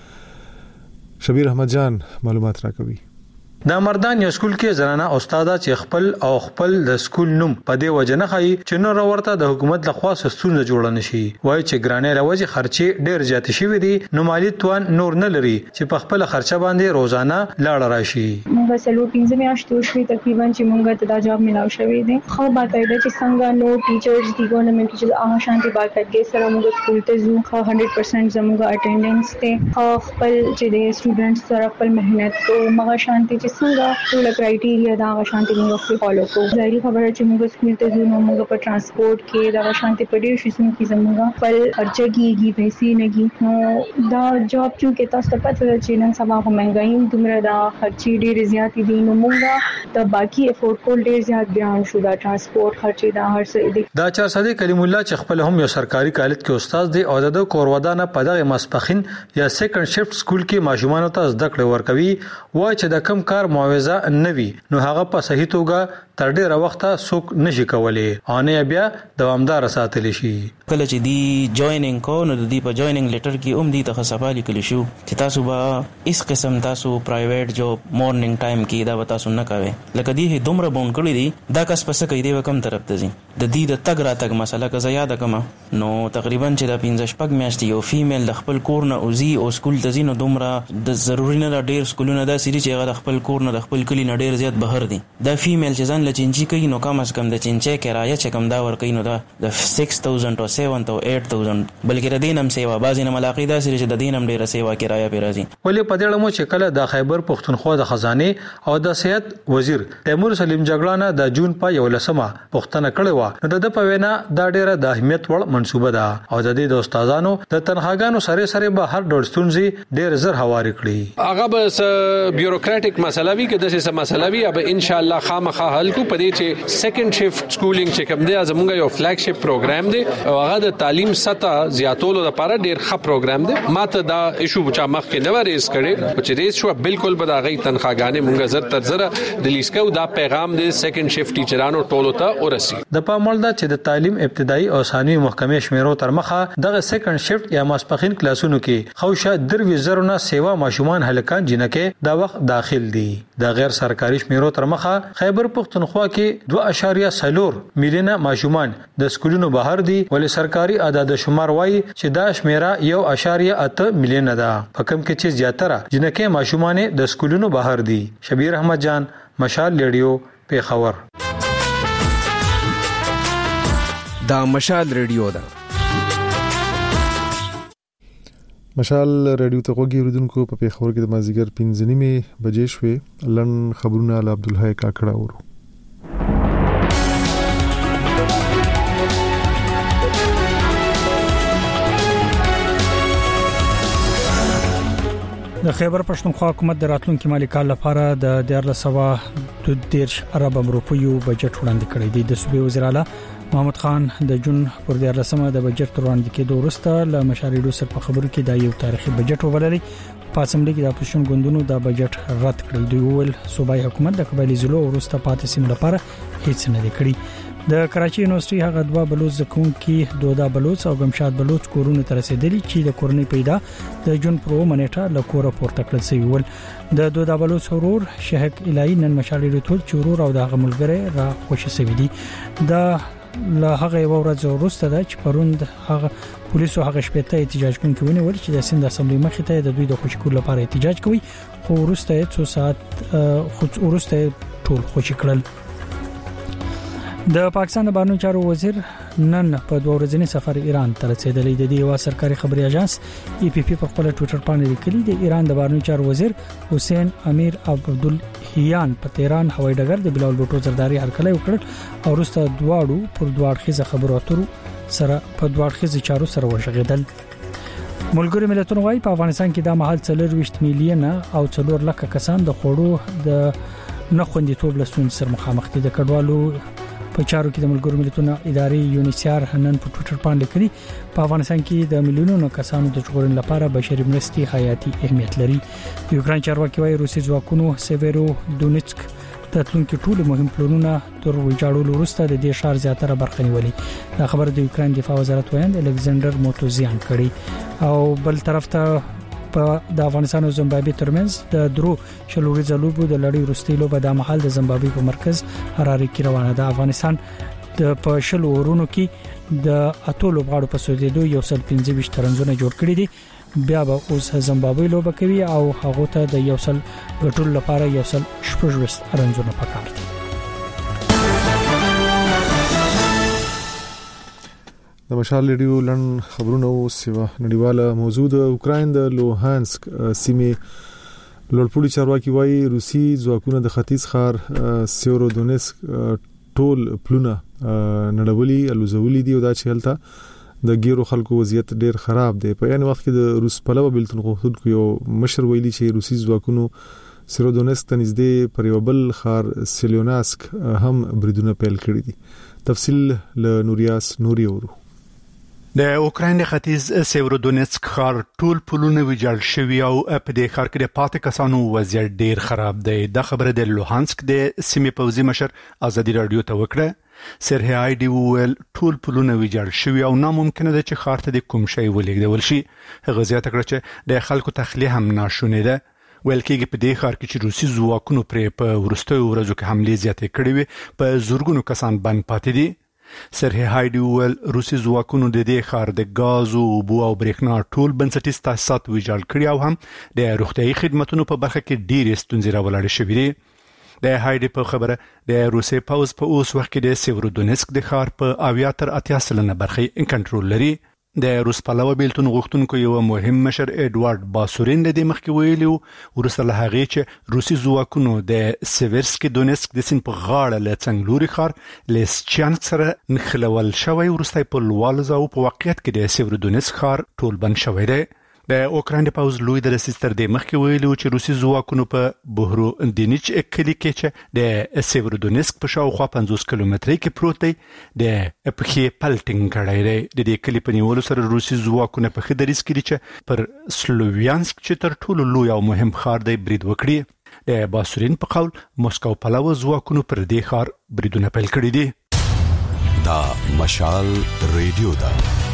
شبیر احمد جان معلومات راکوي. د مردان یو سکول کې زنانه استاد چې خپل د سکول نوم په دې وجه نه خایي چې نور ورته د حکومت لخوا ستونزه جوړه نشي. وایي چې ګرانې راوځي خرچې ډېر زیات شوي دي، نو مالی توان نور نه لري چې په خپل خرچه باندې روزانه لاړ راشي. موږ سلو 15 میاشتې وشوي تقریبا چې موږ ته دا جاب ملاو شوی دی. خو باقاعده چې څنګه نو ټیچرز دی ګورنمنت ټیچرز هغه شانتي باقاعدګي سره موږ سکول ته ځو، خو 100% زموږ اټینډنس ته خپل چې د سټوډنټس سره خپل مهنت او مغه شانتي چې څنګه ټول کرایټیریا دا شانتي موږ فالو کوو. ظاهري خبره چې موږ سکول ته ځو نو موږ په ترانسپورت کې دا شانتي په ډېر شیزونو کې زموږ خپل خرچه کیږي، پیسې نه کیږي. نو دا جاب چې تاسو ته پته ده چې نن سبا په مهنګايي دومره دا خرچې ډېر زیات دي، نو موږ د باقي افورد کول ډېر زیات بیان شو. دا ترانسپورت خرچې دا هر څه دي. دا چار صدیق کلیم الله چې خپل هم یو سرکاري کالج کې استاد دی او د کورودانه په دغه ماسپخین یا سیکنډ شفت سکول کې ماشومان ته زده کړې ورکوي. وای چې د کم کار معاوضه نوي نو هغه په صحیح توګه تر ډیره وخته څوک نشي کولای او نه بیا دوامدار ساتل شي. کله چې دی جوائنینګ کو نو د دې په جوائنینګ لیټر کې هم دی ته خصابالي کلی شو چې تاسو به اس قسم تاسو پرایویټ جاب مورنینګ ټایم کې دا تاسو نه کوي. لکه دی دومره بون کړی دی دا کس پس کوي دی کم طرف ته ځي د دې د تګ را تګ مسله که زیاده کما نو تقریبا چې د 15 میاشتې یو فیمیل د خپل کور نه اوزي او سکول ته ځي نو دومره د ضروري نه ډیر سکولونه دا سری چې هغه خپل کور نه د خپل کلی نه ډیر زیات بهر دي. دا فیمیل چې ځان لچینچی کوي نو کم از کم د چینچې کرایه چې کم دا ور کوي نو دا د 6000 او 7000 او 8000 بلکې د دینم سیوا بعضی نه ملاقات دا سری چې د دینم ډیره سیوا کرایه پی راځي. ولې په دې اړه مو چې کله د خیبر پښتونخوا د خزانه او د صحت وزیر تیمور سلیم جګړانه د جون په 11مه پښتنه کړې و نو د په وینا دا ډیره د اهمیت وړ منصوبه ده او د دې د استادانو د تنخواګانو سره به هر ډول ستونزې ډیر زر هواري کړي. هغه به بیوروکراټیک مسله وی کې د څه مسله وی به ان شاء الله خامخا حل کو پدې چې سیکنډ شفت سکولینګ چې کوم دی زموږ یو فلیګ شپ پروګرام دی او هغه د تعلیم سطح زیاتولو لپاره ډیر ښه پروګرام دی. ماته دا ایشو چې مخ کې نو ریز کړي چې ریز شو بالکل به دا غي تنخواګانې مونږ زر تر زر د لیسکو دا پیغام دی سیکنډ شفت ټیچرانو ټولو ته ورسي. د پامول دا چې د تعلیم ابتدایي او ثانوي محکمې شمیرو تر مخه دغه سیکنډ شفت یا ماسپخین کلاسونو کې خوشه دروي زرونه سیوا ماشومان هلکان جنکه دا وخت داخل دي. د غیر سرکاري شمیرو تر مخه خیبر پښتونخوا کې 2.4 میلیونه ماشومان د سکولونو بهر دي ولې سرکاري اعداد شمار وایي چې دا شمیره 1.8 میلیونه ده په کوم کې چې زیاتره جنکه ماشومان د سکولونو بهر دي. شبیر احمد جان مشال ریډیو پیښور. دا مشال ریډیو ده. مشال ریډیو ته غوږی اوریدونکو په پیښور کې د مازیګر 5:30 بجې شوې. لن خبرونه له عبدالحی کاکړه اورو. د خیبر پښتونخوا حکومت د راتلونکي مالی کال لپاره د 14.2 ارب روپیو بجټ وړاندې کړی دی. د صوبې وزیر اعلی محمد خان د جون پر 14مه د بجټ وړاندې کېدو وروسته له مشاريډو سره په خبرو کې د یو تاریخي بجټ وبللی. په اسمبلی کې د اپوزیشن ګوندونو د بجټ رد کړی دی. ول صوبایي حکومت د قبایلی ضلعو وروسته پاتې سیمو لپاره هیڅ نه دی کړی. د کراچي یونیورسيټي هغه دوا بلوچ زکونکي دودا بلوچ او گمشاد بلوچ کورونه تر رسیدلی چې د کورنۍ پیدا د جون پرو منېټه له کوره پورته کړل شوی ول. د دودا بلوچ ورور شهک الهي نن مشالې ټول چورور او د غملګره را خوشی سوي دي. د له هغه ورځ وروسته د چپروند هغه پولیسو هغه شپته احتجاج کوونکي ونیول چې د سند اسمبلی مخې ته د دوی د خوشکول لپاره احتجاج کوي. خو وروسته 2 ساعت خود وروسته ټول خوشی کړل. د پاکستان د بهرنیو چارو وزیر نن په 2 ورځنی سفر ایران ته رسیدلی. د دې یو سرکاري خبري اژانس ای پی پی په خپل ټوئیټر باندې لیکلي د ایران د بهرنیو چارو وزیر حسین امیر عبدالهیان په تهران هوایي ډګر د بلال بوټو زرداری هرکلی وکړ او وروسته دواړو پر دواړخیزه خبرو اترو سره په دواړخیزه چارو سره وشغیدل. ملګری ملتونو وايي په افغانستان کې د مهال 4 میلیون او 4 لک کسان د خوړو د نخوندیتوب لسون سره مخامخ دي. د کډوالو په چارو کې د ملګرو ملتونو ادارې یونیسیار نن په ټوئیټر باندې کړي په افغانستان کې د میلیونونو کسانو د ژغورنې لپاره بشري مرستې حیاتي اهمیت لري. یوکرين چارواکي وايي روسي ځواکونو سیویرو دونیټسک د تلونکو ټول مهم پلانونه تر ویجاړولو وروسته د دې ښار زیاتره برخه نیولې. دا خبر د یوکرين دفاع وزارت وایي الکساندر موتوزیان کړي. او بل طرف ته په د افغانستان او زیمبابوې ترمنځ د درو شلوري زلوبو د لړۍ وروستي لوبه د محل د زیمبابوې په مرکز حراري کې روانه ده. افغانستان د په شلو ورونو کې د اتو لوبغاړو په سودېدو یو سل 15 ترنځونه جوړ کړي دي. بیا به اوس زیمبابوې لوبه کوي او هغه ته د یو سل غټول لپاره یو سل 16 ترنځونه پکار دي. د مشال ریډیو لن خبرونه او سیوا نړیواله موضوع د اوکراین د لوهانسک سیمې لوړپوړي چارواکي وايي روسي ځواکونه د ختیځ ښار سیورودونیسک ټول پلونه نړولي الوزولي دي او دا چې هلته د ګیرو خلکو وضعیت ډیر خراب دی. په یان وخت کې د روس پلوه بلتون غوښتونکو یو مشر ویلي چې روسي ځواکونو سیورودونیسک ته نږدې پر یو بل ښار سیلیوناسک هم بریدونه پیل کړي دي. تفصیل له نوریاس نوري اورو. د اوکراین ختیځ سیورودونیسک ښار ټول پلونه ویجاړ شوي او په دې ښار کې د پاتې کسانو وضعیت ډیر خراب دی. دا خبره د لوهانسک د سیمې پوځي مشر ازادي رادیو ته وکړه. سرهی دی ویل ټول پلونه ویجاړ شوي او ناممکن ده چې ښار ته د کوم شی ولېږدول شي. هغه زیاته کړه چې د خلکو تخلیه هم ناشونې ده. ویل کېږي په دې ښار کې چې روسي ځواکونو پرې په وروستیو ورځو کې حملې زیاتې کړې وي په زورګونو کسان بند پاتې دي. سرهی دی ویل روسي ځواکونو د دې ښار د غاز او اوبو او برېښنا ټول بنسټیز تاسیسات ویجاړ کړي او هم د روغتیايي خدماتو په برخه کې ډېرې ستونزې راولاړې شوې دي. د هایډي په خبره د روسي پوز په اوس وخت کې د سیورودونیسک د ښار په 80 تر 80% برخه کنټرول لري. د روس پلوه بیلتون غوښتونکو یو مهم مشر ایډوارډ باسورین د دې مخکې ویلو ورسره له هغه چې روسي ځواکونو د سیورسکي دونیسک د سین په غاړه له څنګلوري ښار لیسچانسک سره نخلول شوی ورسته په لوالز او په واقعیت کې د سیورودونیسک ښار ټول بند شوی دی. د اوکراین پوز لوی د رسیستر د مخکې ویلو چې روسي ځواکونو په بهرو دینیچ کلی کې چې د سیورودونیسک په شاوخوا 50 کیلومترۍ کې پروت دی د پخې پلټینګ کړی دی. د دې کلی په نیولو سره روسي ځواکونه په خدریس کې چې پر سلوویانسک چې تر ټولو لوی او مهم ښار دی برید وکړي. د باسورین په قول موسکو پلوه ځواکونو پر دې ښار بریدونه پیل کړي دي. دا مشال ریډیو دا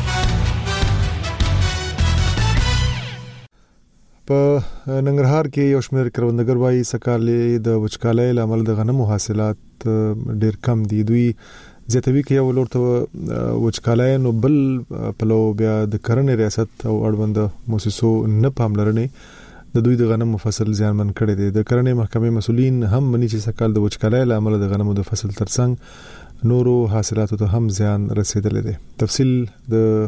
په ننګرهار کې یو شمېر کروندګر وايي سکهال د وچکالۍ لامل د غنمو حاصلات ډېر کم دي. دوی زیاتوي کې یو لورته وچکالۍ نو بل پلو بیا د کرنې ریاست او اړوند موسسو نه پاملرنې د دوی د غنمو فصل زیانمن کړی دی. د کرنې محکمې مسولین هم مني چې سکهال د وچکالۍ له امله د غنمو د فصل ترڅنګ نورو حاصلاتو ته هم زیان رسیدلی دی. تفصیل د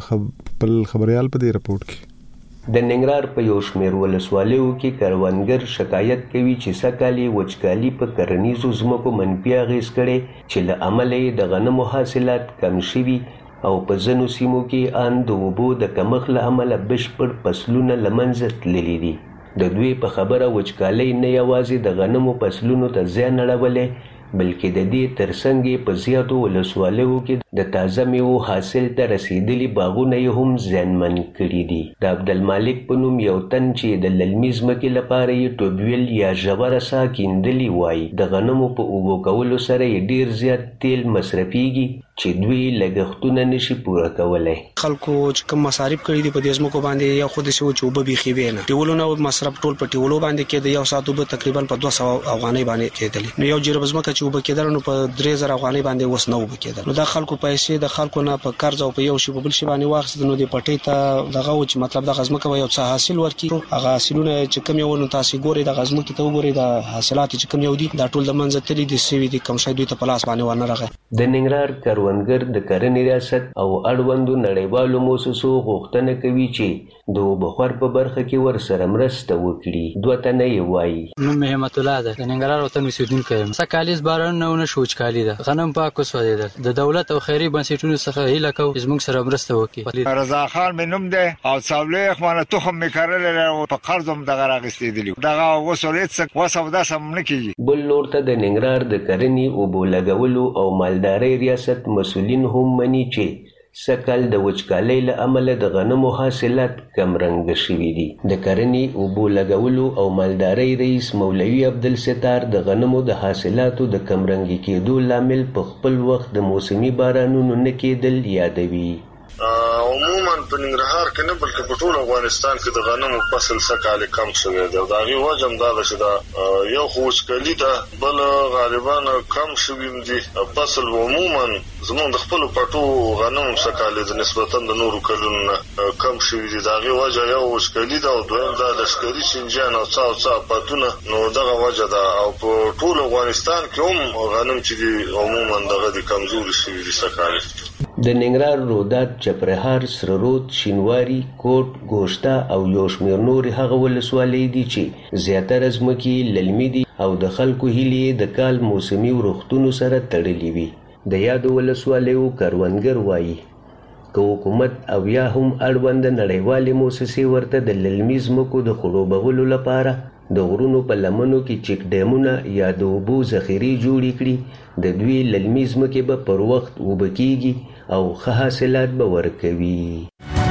خبريال په دې راپورټ کې. د ننګرهار په یو شمېر ولسوالیو کې کروندګر شکایت کوي چې سکهال وچکالي په کرنیزو ځمکو منفي اغېز کړي چې له امله د غنمو حاصلات کم شوي او په ځینو سیمو کې ان د اوبو د کمښت له امله بشپړ فصلونه له منځه تللي دي. د دوی په خبره وچکالۍ نه یوازې د غنمو فصلونو ته زیان اړولی بلکې د دې ترڅنګ په زیاتو ولسوالیو کې د تازه میوو حاصل ته رسیدلي باغونه یې هم زیانمن کړي دي. د عبدالمالک په نوم یو تن چې د للمي ځمکې لپاره یې ټوبویل یا ژوره ساه کیندلي وایي د غنمو په اوبو کولو سره یې ډیر زیات تیل مصرفیږي چې دوی لګښتونه نشي پوره کولای. خلکو چې کوم مصارف کړي دي په دې ځمکو باندې یو خو د شو چې وب بيخي وینه ټیولونه مصرف ټول په ټیولو باندې کې د یو ساعت وب تقریبا په 200 افغانۍ باندې کېدل. نو یو جرب ځمکه چې وب کېدل نو په 3000 افغانۍ باندې وس نه وب کېدل. نو دا خلکو پیسې د خلکو نه په قرض او په یو شی په بل شی باندې واخیست نو د پټې ته دغه چې مطلب د ځمکه یو څه حاصل ورکړي هغه حاصلونه چې کوم یو نو تاسو ګوري د ځمکې ته وګوري د حاصلات چې کوم یو دي دا ټول د منځ تللی دي سوي دي کوم شي دوی ته پلاس باندې ورنه راغی. د ننګرهار کروندګر د کرنې ریاست او اړوندو نړیوالو موسسو غوښتنه کوي چې د بخور په برخه کې ورسره مرسته وکړي. دوه تنه یې وایي. نوم محمد الله ده د ننګرهار وطن اوسیدونکی یم. سکهال باران نه شو وچکالي ده غنم پاک وسوځیدل. د دولت او خیري بنسټونو څخه هیله کوو چې موږ سره مرسته وکړي. رضا خان مې نوم ده او څاولې خمانه تخم مې کارل او په قرض هم دغه راغستېدلی دغه وسولید څخه وسودا سم نه کیږي. بل لور ته د ننګرهار د کرنې او بولګولو او مالدارۍ ریاست مسولین هم مني چې سکهال د وچکالۍ له امله د غنمو حاصلات کم رنګ شوي دي. د کرنې او بولګولو او مالدارۍ رئیس مولوي عبدالستار د غنمو د حاصلاتو د کم رنګ کېدو لامل په خپل وخت د موسمي بارانونو نه کېدل یادوي. عموما په ننګرهار کې نه بلکې په ټول افغانستان کې د غنمو فصل سکهال کم شوی دی. دا غي وجه هم دا چې دا یو خوشکلی ده بل غالبا کم شوی دی. فصل عموما زموږ د خپل پټو غنمو سکهال د نسبتا د نورو کلونو کم شوی دی. دا غي وجه یو خوشکلی ده او دویم دا لشکري چنجان او څاو پاتونه نو دغه وجه ده او په ټول افغانستان کې هم غنم چې دی عموما دغه د کمزوري شوی دی سکهال. د ننګرهار رودات چپرهار سررود شینواری کوټ ګوشته او یو شمېر نور هغه ولسوالۍ دي چې زیاتره ځمکې للمي دي او د خلکو هیلې د کال موسمي ورښتونو سره تړلې وي. د یادو ولسوالیو کروندګر وایي که حکومت او یا هم اړوند نړیوالې موسسې ورته د للمي ځمکو د خړوبولو لپاره د غرونو په لمنو کې چیک ډیمونه یا د اوبو ذخیرې جوړې کړي د دوی للمي ځمکې به پر وخت اوبه کیږي او ښه حاصلات به ورکوي.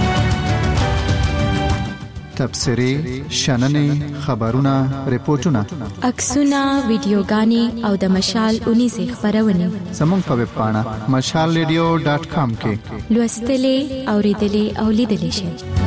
تبصرې شننې خبرونه ریپورتونه عکسونه ویډیوګانې او د مشال 19 خبرونه زموږ په ویب پاڼه mashalradio.com کې لوستلې اوریدلې او لیدلې شئ.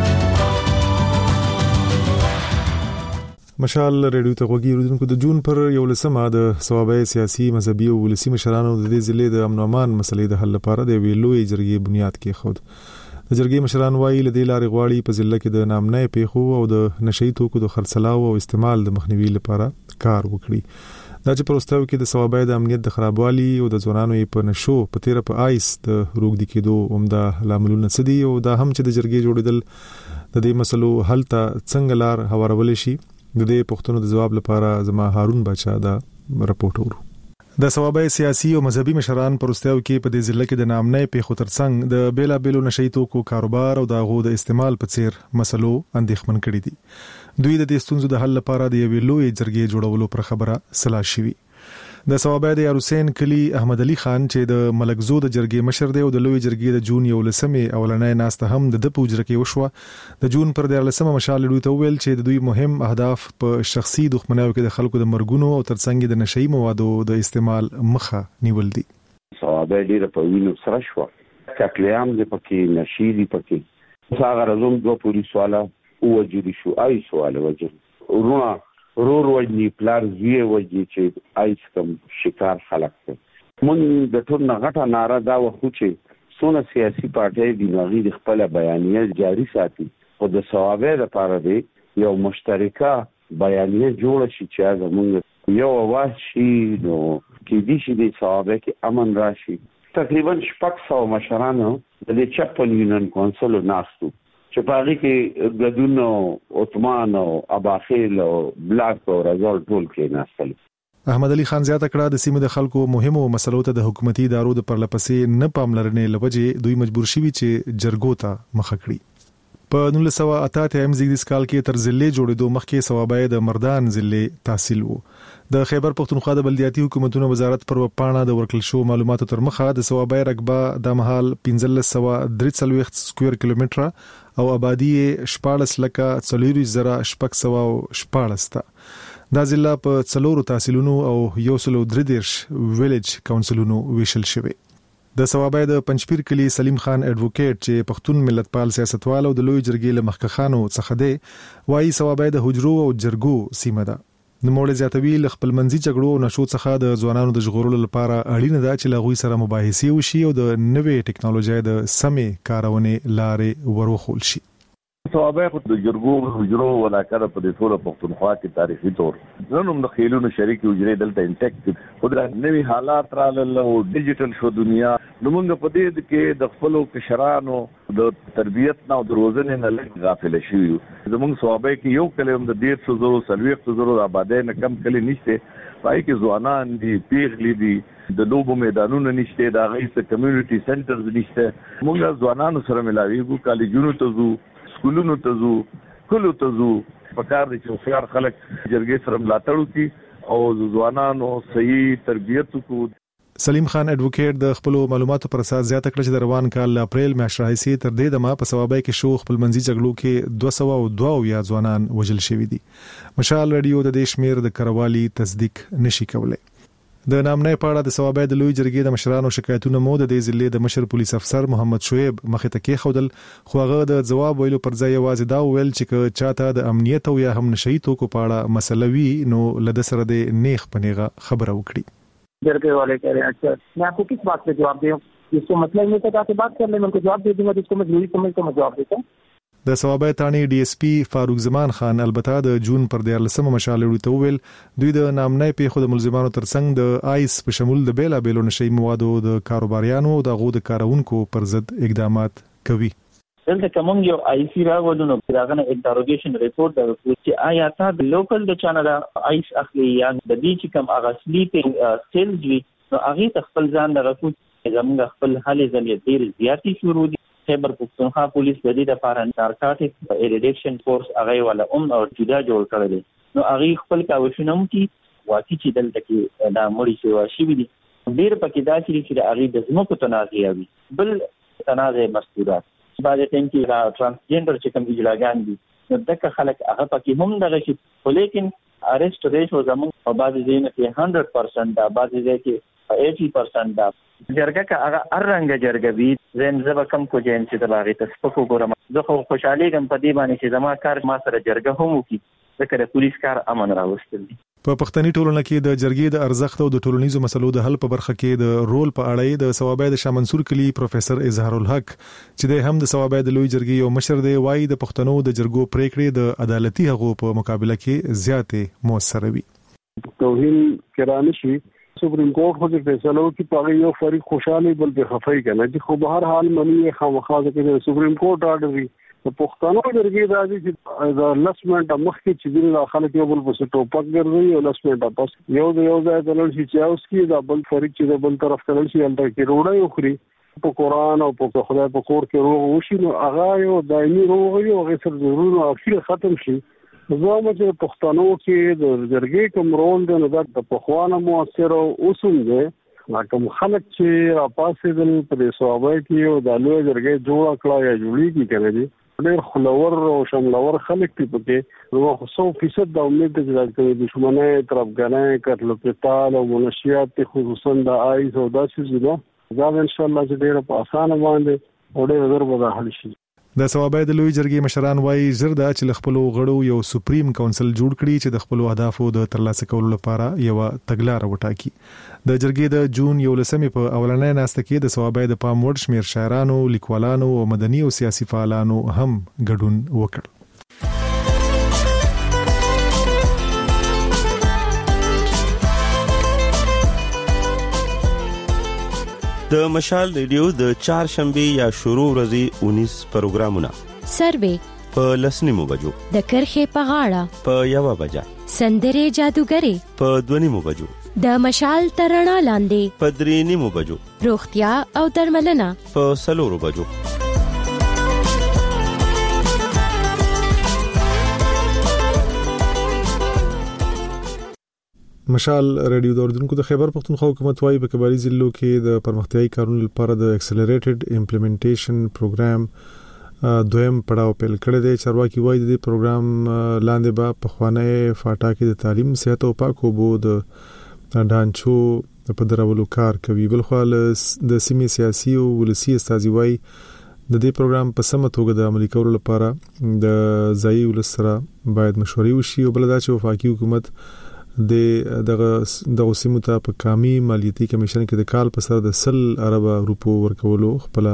مشال ریډیو ته غوږی اوریدونکو د جون پر 11 د ثوابه سیاسي مذهبي او ولسی مشرانو د دې ضلع د امن او امان مسلې د حل لپاره د ویلوې جرګې بنیاد کې خود د جرګې مشران وایي له دې لارې غواړي په ضلع کې د نامنۍ پیښو او د نشئی توکو د خرڅلاو او استعمال د مخنیوي لپاره کار وکړي. دا چې پروستاو کې د ثوابه د امنیت د خرابوالي او د ځوانانو په نشو په تیر په آیس د روغدي کېدو عمده لاملونه سدي او دا هم چې د جرګې جوړیدل د دې مسلو حل ته څنګه لار هوارول شي. د دې پښتنو د جواب لپاره زما هارون بچا دا راپورټ ورو. د ثوابه سیاسي او مذهبي مشران پروستاو کې په دې ضلع کې د نامنۍ پیښو ترڅنګ د بیلا بیلو نشئی توکو کاروبار او د غو د استعمال په څیر مسلو اندېښمن کړي دي. دوی د دې ستونزو د حل لپاره د یوې لوی جرګې جوړولو پر خبره سلا شوي. د ثوابه د یاروسین کلی احمد علي خان چې د ملکزو د جرګې مشر دی او د لوی جرګې د جون 11 اولنۍ ناسته هم د پوجره کې وشوه. د جون پر 13 مشال دوی ته ویل چې د دوی مهم اهداف په شخصي دښمنیو کې د خلکو د مرګونو او ترڅنګ د نشئی موادو د استعمال مخه نیول دي. ثوابه ډیره په وینو سره شو ککلیام د پکې نشئی دی پکې څنګه راځم دوه پولیس والا او وجري شو آی سوال وجه ورونه رور وجنی پلار زیه وجی چې آیس کم شکار خلق ته مونږ د ټول نغټه ناره دا وخت چې سونه سیاسي پارټي د نغې د خپل بیانیه جاری ساتي او د ثوابه لپاره دی یو مشترکه بیانیه جوړ شي چې زموږ یو आवाज شي نو کې دي چې د صحابه کې امن راشي. تقریبا 600 مشرانو د چپل یونین کونسل ناستو چې په هغه کې ګډون او عثمان او اباخیل او بلاک او رزول ټول کې ناستل. احمد علي خان زیاته کړه د سیمې د خلکو مهمو مسلو ته د حکومتي ادارو د پرلپسې نه پاملرنې لوجې دوی مجبور شوي چې جرګو ته مخه کړي. په 1988 زیږدیز کال کې تر ضلع جوړېدو مخکې صوابای د مردان ضلع تحصیل وو. د خیبر پختونخوا د بلدیاتي حکومتونو وزارت پر پاڼه د ورکل شو معلوماتو تر مخه د صوابای رقبه د مهال 1543 سکوير کیلومتره او آبادی 14,414 تا. دا ضلع په 4 تحصیلونو او 133 ویلیج کونسلونو ویشل شوی. د صوابای د پنځپیر کلی سلیم خان اډوکیټ چې پښتون ملتپال سیاستوال او د لوی جرګې له مخکخانو څخه دی وایي صوابای د حجرو او جرګو سیمه ده. نوموړی زیاتوي له خپل منځي جګړو او نشو څخه د ځوانانو د ژغورلو لپاره اړینه ده چې له غوي سره مباحثې وشي او د نوې ټکنالوژي د سمې کارونې لارې وروخول شي. صوابای خو د جرګو حجرو ولاکره په دې ټول پښتونخوا کې تاریخي تور نن هم د خیلونو شریک حجرې دلته انټیکټ خدای نوې حالات راغله او ډیجیټل شو دنیا نو موږ په دې کې د خپل کشرانو د تربیت نه او د روزنې نه لږ غافل شوو. زموږ صوابای کې یو کلم د 150 آبادی نه کم کلی نشته پای کې ځوانان دي پیغلي دي د لوبو میدانونو نشته دا غي څه کمیونټي سنټرز نشته. موږ ځوانانو سره ملاويږو کالجونو ته ځو سکولونو ته ځو کلو ته ځو په کار دي چې خيار خلک جرګې سره ملاتړ وکړي او ځوانانو صحیح تربیت وکړي. سلیم خان اډوکیټ د خپل معلوماتو پر اساس زیاته کړ چې د روان کال اپریل میاشتې راهیسې تر دې دمه په صوابای کې شو خپل منځي جګړو کې 202 یا ځوانان وژل شوي دي. مشال رادیو د دې شمیر د کروالي تصدیق نشي کولای. د نامنې پاړه د صوابای د لوی جرګې د مشرانو شکایتونه مو د دې ضلع د مشر پولیس افسر محمد شعیب مخې ته کې خودل خو هغه د جواب ویلو پر ځای واځي دا ویل چې چاته د امنیت او یا هم نشئی توکو پاړه مسله وی نو لد سره د نیخ پنیغه خبره وکړي. जरगे वाले कह रहे हैं अच्छा मैं आपको किस बात पे जवाब दूं इसको मतलब नहीं था कि बात कर ले मैं उनको जवाब दे दूंगा जिसको मैं जरूरी समझ को मैं जवाब देता हूं. د صوابای تانی डी एस पी فاروق زمان خان البته د جون پر 14 مشال وړي ته ویل دوی د نامنې په خود ملزمانو ترڅنګ د آیس په شمول د بیلا بیلو نشئی موادو د کاروباریانو او د غو د کارونکو پر ضد اقدامات کوي. دلته کوم یو آی سی راغلو نو راغنه انټروګیشن ریپورت د چې آیا تا د لوکل د چانل آیس اخلي یا د دې چې کوم اغه سلیپینګ سیلز وی نو هغه تخپل ځان د رسول زموږ خپل حالې ځلې ډیر زیاتی شروع دي. خیبر پختونخوا پولیس د دې لپاره نارکاټیک ایریډکشن فورس هغه ولا او جدا جوړ کړل نو هغه خپل کاوشنم کی واقعي چې دلته کې دا مړی شو شي دي ډیر پکې دا چې هغه د زموږ تنازع وي بل تنازع مستورات بعد ټیم کې را ترانسجندر چې کوم اجلاګان دي نو دغه خلک هغه پکې هم دغه شي ولیکن ارست ریشو زموږ په بعض ځینو کې 100% دا بعض ځای کې 80% دا جرګه کا هغه ارنګ جرګه وی زم زب کم کو جین چې د باغې تاسو ګورم زه خو خوشحالي کوم په دې باندې چې زما کار ما سره جرګه هم وکي ځکه د پولیس کار امن راوستل دي. په پښتني ټولنه کې د جرګې د ارزښت او د ټولنیزو مسلو د حل په برخه کې د رول په اړه د صوابای د شاه منصور کلی پروفیسور اظهار الحق چې د هم د صوابای د لوی جرګې یو مشر دی وایي د پښتنو د جرګو پریکړې د عدالتي حقوقو په مقابله کې زیاتې موثر وي. توهین کرانه شي سپریم کورټ خو د فیصلو کې پاره یو فریق خوشاله بل به خفای کنه چې خو به هر حال منی خامخا د سپریم کورټ اورډر وی په پښتنو جرګې راځي چې د لسمنټ مخکې چې د خلک یو بل په ټوپک ګرځي او لسمنټ پاس یو ځای دلل شي چې اوس کې دا بل فریق چې د بل طرف تلل شي الته کې روړی خوري په قران او په خدای په کور کې روغ وشي نو هغه یو دایمي روغ یو غیر ضروري او اخیر ختم شي. زما چې پښتنو کې د جرګې کوم رول دی نو دا د پخوانه موثر او اصول دی کوم خلک چې راپاسې دل په صوابای کې او د لوی جرګې جوړ کړه یا جوړیږي کړي ډېر خلور او شملور خلک دي پکې نو 100% د امید د ځای د دشمنه طرفګانې کتل قتال او منشيات خصوصا د آیس او داسې زیاده دا ان شاء الله چې ډېر په اسانه باندې او ډېر ضرور به حل شي. د صوابای د لوی جرګې مشران وایي زردا چې خپل غړو یو سپریم کونسل جوړ کړي چې د خپل اهدافو د ترلاسه کولو لپاره یو تګلارې وټاکي. د جرګې د جون 11 په اولنۍ ناسته کې د صوابای د پام وړ شمیر شاعرانو، لیکوالانو او مدني او سیاسي فعالانو هم ګډون وکړ. د مشال ریډیو د چهارشنبه یا شروع ورځې 19 پروګرامونه سروې په لسنیمو بجو، د کرخې په غاړه په 1 بجه، سندره جادوګری په 2 بجو، د مشال ترڼا لاندې په 3 بجو، روغتیا او درملنه په 4 بجو. مشال ریډیو د اردن کو د خیبر پختونخوا حکومت وايي په کباري ضلعو کې د پرمختیايي کارونو لپاره د اکسلریټډ امپلیمنټیشن پروګرام دویم پړاو پیل کړی دی. چارواکي وايي د پروګرام لاندې به په خوانه فاټا کې د تعلیم، صحت او پاکو بو د ډانچو په درولو کار کوي. بلخو د سیمې سیاسي او ولسی استازي وايي د دې پروګرام په سمه توګه د عملي کولو لپاره د ځایي ولسره باید مشورې وشي او بل دا چې وفاقي حکومت دغه سیمو ته په کامي مالیاتي کمیشن کې د کال په سر د 100 ارب روپو ورکولو خپل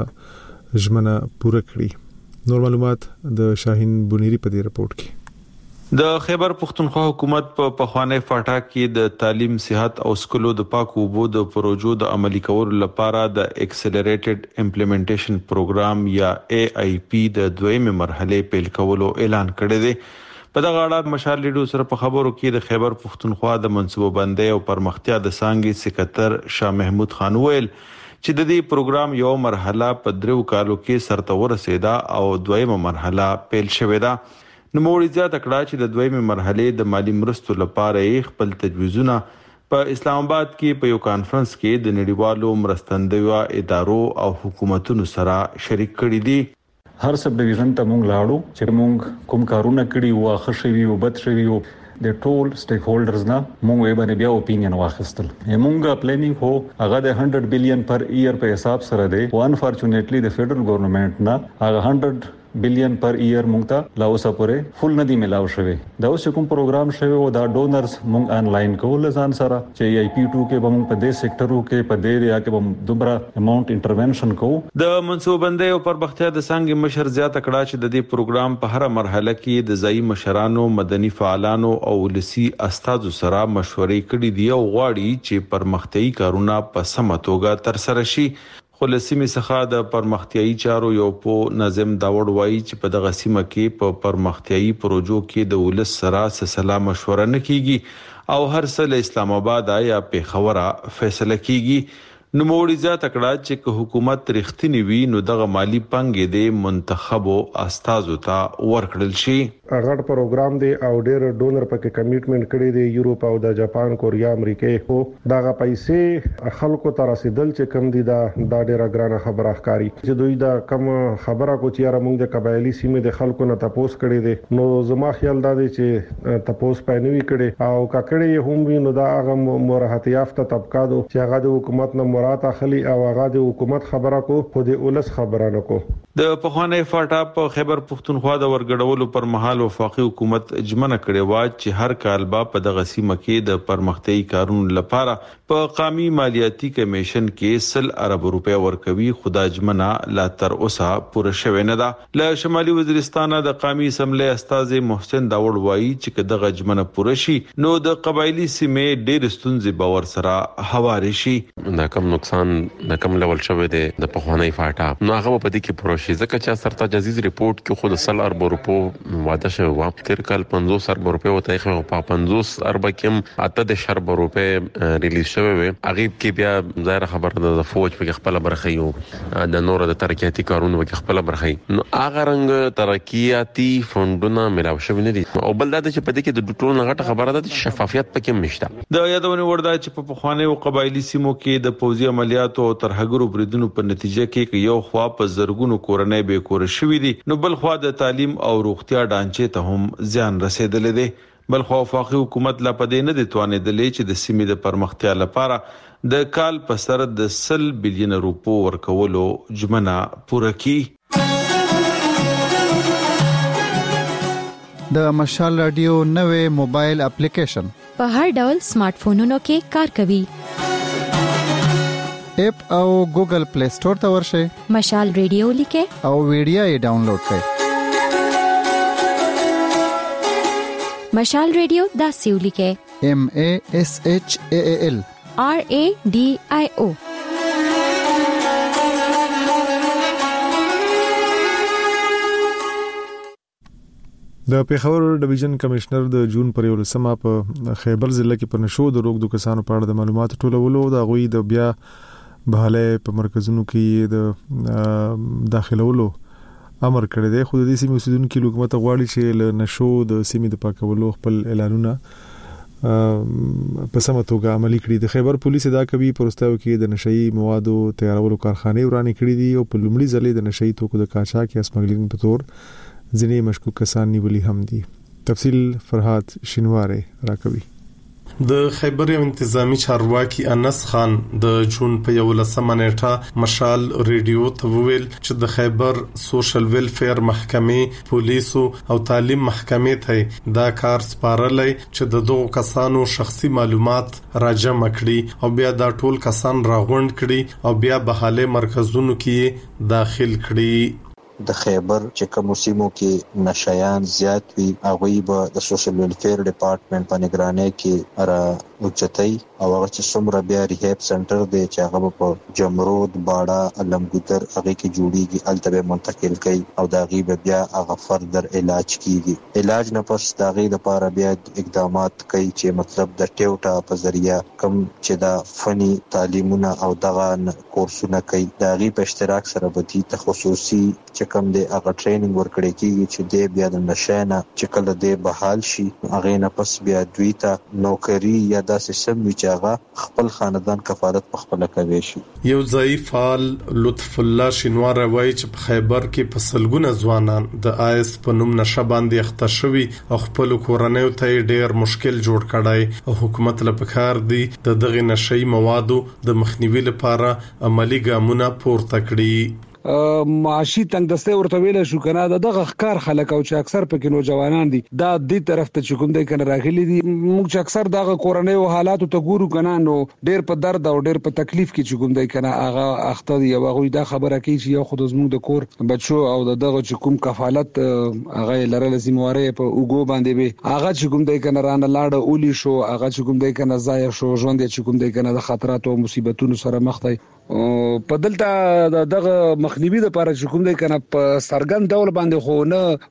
ژمنه پوره کړې. نور معلومات د شاهین بونيري په دې رپورت کې. د خیبر پختونخوا حکومت په پخوانه فاټا کې د تعلیم، صحت او سکولو د پاکو اوبو د پروژو د عملي کولو لپاره د اکسلریټډ امپلیمنټیشن پروګرام یا AIP د دویمه مرحله پیل کولو اعلان کړی دی. په دغه اړه مشال ریډیو سره په خبرو کې د خیبر پختونخوا د منصوبه بندۍ او پرمختیا د څانګې سکرټر شاه محمود خان ویل چې د دې پروګرام یو مرحله په 3 کالو کې سرته ورسېده او دویمه مرحله پیل شوې ده. نو موږ زیاته کړه چې د دویمه مرحله د مالی مرستو لپاره خپل تجویزونه په اسلام آباد کې په یو کانفرنس کې د نړیوالو مرستندویو ادارو او حکومتونو سره شریک کړي دي. هر سب ډیویژن ته مونږ لاړو چې مونږ کوم کارونه کړي او خښوي او بد شوي او د ټول سټیک هولډرز نه مونږ یې باندې بیا اپینین واخیستل. مونږه پلانینګ هو هغه د 100 بلین پر ایئر په حساب سره دی او انفورچونټلی د فدرل ګورنمنت نه هغه 100 بلین پر ایئر مونږ ته لا اوسه پورې فل ندی ملاو شوی. دا اوس کوم پروګرام شوی او دا ډونرز مونږ انلاین کول ځان سره چې IP2 کې به مونږ په دې سېکټرو کې په دې ایریا کې به دومره اماونټ انټرونشن کوو. د منصوبه بندۍ او پرمختیا د څنګه مشر زیاته کړه چې د دې پروګرام په هر مرحله کې د ځایي مشرانو، مدني فعالانو او ولسی استادو سره مشورې کړې دي او غواړي چې پرمختیايي کارونه په سمه توګه تر سره شي. خلصيمي څخه د پرمختیايي چارو یو په نظم داوړ وایي چې په دغه سیمه کې په پرمختیايي پروژو کې د ولس سره سلا مشوره نه کیږي او هر څه له اسلام آباد یا پیښور فیصله کیږي. نو موړي ځات کړه چې حکومت رښتینی وي نو دغه مالی پنګې د منتخبو استازو ته ورکړل شي. غړ پروګرام دی او ډېر ډونر پکې کمیټمنټ کړی دی یورپ او د جاپان، کوریا، امریکا خو دغه پیسې خلکو ته رسیدل چې کم دي دا ډېر ګرانه خبره ښکاری چې دوی دا کم خبره کو چې را موږ د قبایلی سیمې د خلکو نه تاسو کړی دی. نو زما خیال دا دی چې تاسو پېنوي کړي او کاکړې هم وي نو دا هغه مرحت یافته طبقاتو چې هغه د حکومت نه مراد اخلي او هغه د حکومت خبره کو خو د اولس خبره نه کو. د پخوانه فاټا په خیبر پختونخوا د ورګډولو پر مهال وفاقي حکومت اجمنه کړې و چې هر کال به په دغه سیمه کې د پرمختیايي کارونو لپاره په قامي مالیاتي کمیشن کې 100 ارب روپیا ورکوي. خدا اجمنه لا تر اوسه پوره شوې نه ده. له شمالي وزیرستان د قامي اسمبلی استاد محسن داوړ وایي چې دغه اجمنه پوره شي نو د قبایلی سیمې ډېر ستونزې باور سره هواري شي. دا کم نقصان د کم لیول شوی دی د پخواني فاټا نو هغه په دې کې پوره شي ځکه چې سرتا جزیز ریپورت کې خود 100 ارب روپو واده شوی و. تیر کال 50 ارب روپے وته خو په 50 ارب کې 8 ارب روپے ریلیز شوی و. هغه کې بیا ظاهر خبره د فوج په خپل برخه یو د نور د ترقیاتي کارونو په خپل برخه نو هغه رنګ ترقیاتي فندونه ملاو شوی نه دي او بل دا چې په دې کې د ټولو غټه خبره ده چې شفافیت پکې مشته. د یادونه وردا چې په پخواني او قبایلی سیمو کې د پوځي عملیاتو او ترهګرو بریدونو په نتیجه کې یو خوا په زرګونو کورنۍ به کور شوې دي نو بل خوا د تعلیم او روغتیا ډانچې ته هم زیان رسیدلې دي. بل خو وفاقي حکومت لا پدې نه دي توانېدلې چې د سیمې د پرمختیا لپاره د کال په سر د 100 بلین روپو ورکولو ژمنه پوره کړي. د مشال رادیو نوې موبایل اپلیکیشن په هر ډول سمارټ فونونو کې کار کوي. اپ او ګوګل پلی سٹور ته ورشئ. مشال رادیو لیکه او ویډیو یې ډاونلوډ کړئ. مشال رادیو دا سیولی کې MASHAAL RADIO د پیښور ډیویژن کمشنر د جون پر 11 په خیبر ضلع کې په نشو د روغ د کسانو په اړه د معلوماتو ټولولو د غوي د بیا بهاله په مرکزونو کې د داخلولو امر کړی دی. خو د دې سیمې اوسیدونکو حکومت غواړي چې له نشو د سیمې د پاکولو خپل اعلانونه په سمه توګه عملي کړي. د خیبر پولیس دا کوي پروستاو کې د نشئی موادو تیارولو کارخانه ورانې کړې دي او په لومړي ځلې د نشئی توکو د قاچاق یا سمګلینګ په تور ځینې مشکوک کسان نیولي هم دي. تفصیل فرحات شینواره راکوي. د خیبر انتظامی چارواکي انس خان د جون په 11 نیټه مشال ریډیو ته ویل چې د خیبر سوشل ویلفیر محکمې پولیسو او تعلیم محکمې ته دا کار سپارلای چې د دوه کسانو شخصي معلومات راجمع کړي او بیا دا ټول کسان راغونډ کړي او بیا بهاله مرکزونو کې داخل کړي. د خیبر چې کوم سیمو کې نشایان زیات وي هغه به د سوشل ویلفیر ډپارټمنټ په نگرانی کې را اوچتای او هغه چې څومره بیا ریهاب سنټر دی چې هغه په جمرود باړه علمګودر هغه کې جوړیږي الته به منتقل کوي او دا غي بیا هغه فردر علاج کیږي. علاج نه پس دا غي لپاره بیا اقدامات کوي چې مطلب د ټیوټا په ذریعہ کم چې دا فني تعلیمونه او دغه کورسونه کوي دا غي په اشتراک سره به د خصوصي کم دی هغه ټریننګ ورکړی کیږي چې دی بیا د نشانه چې کله دی بحال شي هغه نه پس بیا دوی ته نوکری یا د سیستم چې هغه خپل خاندان کفالت په خپل کوي شي. یو ضعیف فعال لطف الله شینواره وایي چې په خیبر کې په سلګونه ځوانان د آیس په نوم نشه باندې اخته شوي او خپل کورنۍ ته ډېر مشکل جوړ کړای او حکومت له پکار دی د دغه نشئی موادو د مخنیوي لپاره عملی ګامونه پورته کړي. معاشي تنگ دسته ورته ویل شو کنه دغه ښکار خلک او چې اکثر پکې نوجوانان دي دا د طرف ته کوم دی کنه راغلي دي موږ چې اکثر دغه کورنۍ او حالات ته ګورو کنه نو ډېر په درد او ډېر په تکلیف کې کوم دی کنه هغه اخته دی او هغه دا خبره کوي چې یو خود زموږ د کور بچو او دغه چې کوم کفالت هغه لرل زمواره په اوګو باندې به هغه چې کوم دی کنه رانه لاړه اولی شو هغه چې کوم دی کنه ضایع شو ژوند چې کوم دی کنه د خطرات او مصیبتونو سره مخ دی په دلته دغه مخنیوي د لپاره چې کوم دی کنه په سرګن ډول باندې خو نه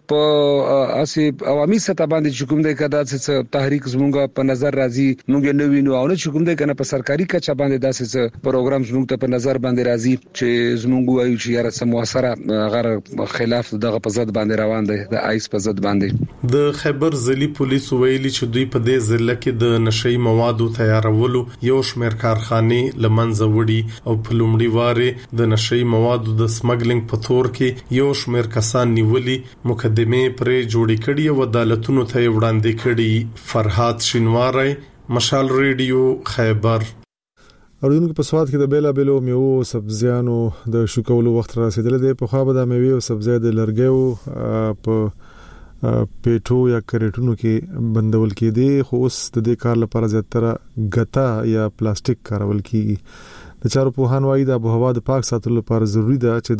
په اسی عوامي سطح باندې چې کوم دی کدا چې تحریک زمونږ په نظر راځي موږ نه وینو او نه چې کوم دی کنه په سرکاري کچه باندې داسې پروګرام زمونږ ته په نظر باندې راځي چې زمونږ وایو چې یاره سم موثره غیر خلاف دغه په ضد باندې روان دی د آیس په ضد باندې. د خیبر ضلعي پولیس ویلي چې دوی په دې ضلع کې د نشئی موادو تیارولو یو شمېر کارخانې لمنځه وړي او په لومړي واره د نشئی موادو د سمګلینګ په تور کې یو شمېر کسان نیولي مقدمه پرې جوړې کړي او عدالتونو ته وړاندې کړي. فرحات شینواره مشال ریډیو خیبر. اردوونکو په سواد کې د بیلا بیلو میوو سبزیانو د شوکولو وخت رسیدل دی. په خو به د میوې او سبزی د لرګیو په پیټو یا کریټونو کې بندول کېدي خو اوس د دې کار لپاره زیاتره غتا یا پلاستیک کارول کیږي. د چارو پوهان وايي د آب هوا د پاک ساتلو لپاره ضروری ده چې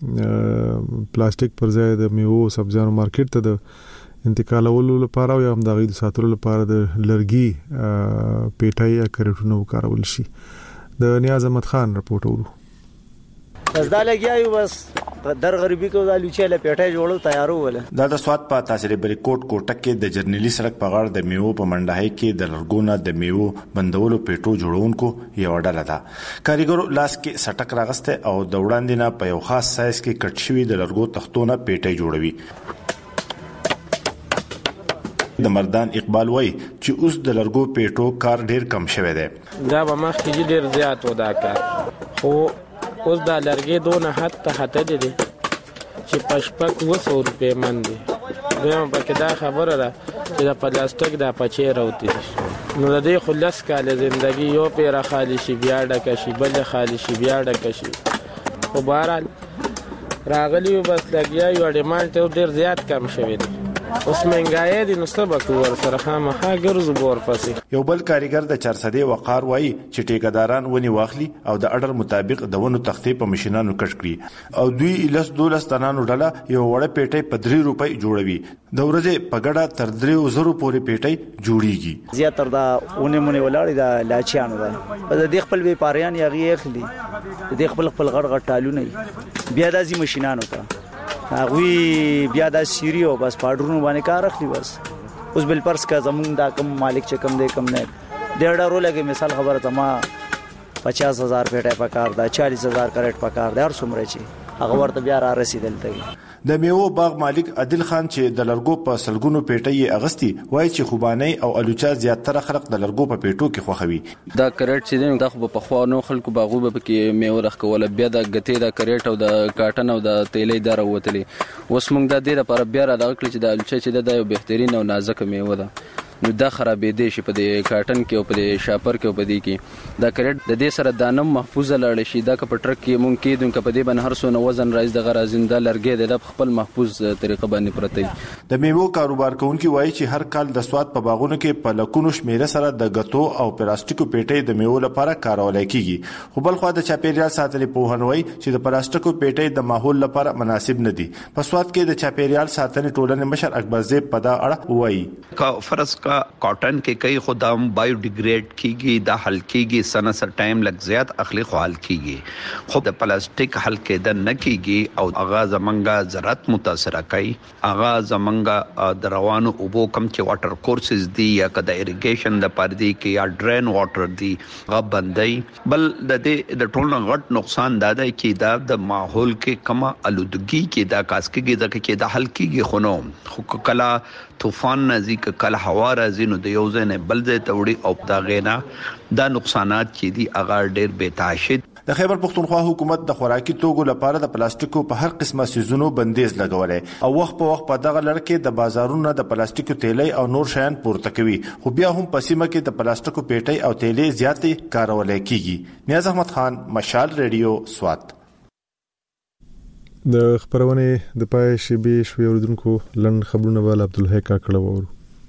د پلاستیک پر ځای د میوو او سبزیانو مارکیټ ته د انتقالولو لپاره او هم د غوړي ساتلو لپاره د لرګي پیټای یا کریټونو کارول شي. د نیاز احمد خان رپورټ ورو. بس دا لګیایو بس در غریبي کو دا لوچې له پیټه جوړو تیارو ولا دا د سواد په تاثیر بریکوټ کوټک کې د جرنیلی سړک په غاړه د میوو په منډهای کې د لرګونه د میوو بندولو پیټو جوړونکو یو ډله ده. کاریګرو لاس کې سټک راغسته او د وړاندې نه په یو خاص سایز کې کټ شوی د لرګو تختونه پیټه جوړوي. د مردان اقبال وای چې اوس د لرګو پیټو کار ډیر کم شوی دی. دا به مخکې ډیر زیات و دا کار خو اوس دا لرګي دونه حد ته هته دي چې پښپک 200 روپے من دي. دوی په دا خبره ده چې د پلاستیک د پچې راوتی نو د دې خلاص کاله ژوندۍ یو پیر خالی شي بیا ډکه شي بل خالی شي بیا ډکه شي. خو بهرحال راغلی بس لګیا یو ډیمانډ ته ډیر زیات کم شوی دی. اوس منګای دي نو سبق ور سره خامخا ګرځو بور پسې. یو بل کاریګر د 400 وقار وای چې ټیکداران ونی واخلي او د اډر مطابق د ونو تختې په ماشينانو کټ کړي او دوی 12 تنانو ډله یو وړه پیټي په 3 روپۍ جوړوي. د ورځې په ګډه تر 3000 پورې پیټي جوړیږي. زیاتره دا ونه مونږ ولاړی دا لاچیانو دا په دې خپل وپاریان یغي اخلي د خپل غړ ټالو نه بیا دازي ماشينانو ته هغه بیا د سیری او بس پاډرونو باندې کار اخلي. بس اوس بل پرس کا زمونږ دا کم مالک چې کم دی کم نه ډېر ډارو لګي. مثال خبره ته ما 50,000 پیټه پکار دا 40,000 کریټ پکار دا هر څومره چې هغه ورته بیا را رسیدل ته. د میوه باغ مالک عادل خان چې د لرګو په سلګونو پیټې اغستی وایي چې خوباني او الوچا زیاتره خلک د لرګو په پیټو کې خوخوي. دا کریټ چې د خو په خوا نو خلکو باغو به کې میوه رخ کوله بیا د غټي د کریټ او د کاټن او د تیلې دره وتلې. اوس موږ د دې لپاره بیا را دغکل چې د الوچا چې د یو بهترین او نازک میوه ده نو دا خرابې دي شي په دې کاټن کې او په دې شاپر کې او په دې کې دا کریټ د دې سره دانم محفوظ لاړ شي. دا په ټرک کې مونږ کې دونکو په دې باندې هر څو وزن راځي د غرازنده لرګي د خپل محفوظ طریقه باندې پرته. د میوه کاروبار کوونکي وایي چې هر کال د سواد په باغونو کې په لکونو شمیره سره د غتو او پلاستیکو پیټې د میوه لپاره کارول کیږي. خو بل خو د چاپیریال ساتنې په هنوي چې د پلاستیکو پیټې د ماحول لپاره مناسب نه دي. په سواد کې د چاپیریال ساتنې ټولنې مشر اکبر زیب په دا اړه وایي کا فرض کا کاټن کې کئی خدام بایو ډیګریډ کیږي دا حل کیږي سنه سر ټایم لګ زیات اخلي خال کیږي. خو د پلاستیک حل کې د نه کیږي او اغا زمنګا زراعت متاثر کوي. اغا زمنګا د روانو اوبو کم چې واټر کورسز دي یا کده اریګیشن د پردي کې یا ډرین واټر دي غ بندي. بل د دې د ټولنه غټ نقصان دا دی چې دا د ماحول کې کما الودګي کې دا کاسکګي د کې د حل کیږي. خو کلا طوفان نزدیک کله هوا راځي نو د یو ځای نه بل ځای ته وړي او دا غینا دا نقصانات چې دي هغه ډېر بتاشد. د خیبر پختونخوا حکومت د خوراکي توکو لپاره د پلاستیکو په هر قسمه سيزونو بندیز لګولې او وخت په وخت په دغه لړ کې د بازارونو د پلاستیکو تیلې او نور شیان پورته کوي. خو بیا هم په سیمه کې د پلاستیکو پیټې او تیلې زیاتې کارول کیږي. نیاز احمد خان، مشال ریډیو، سوات. د خبرونه د پای شیبي شوي اوردونکو لند خبرونه ول عبدالحی کاکړه وورو.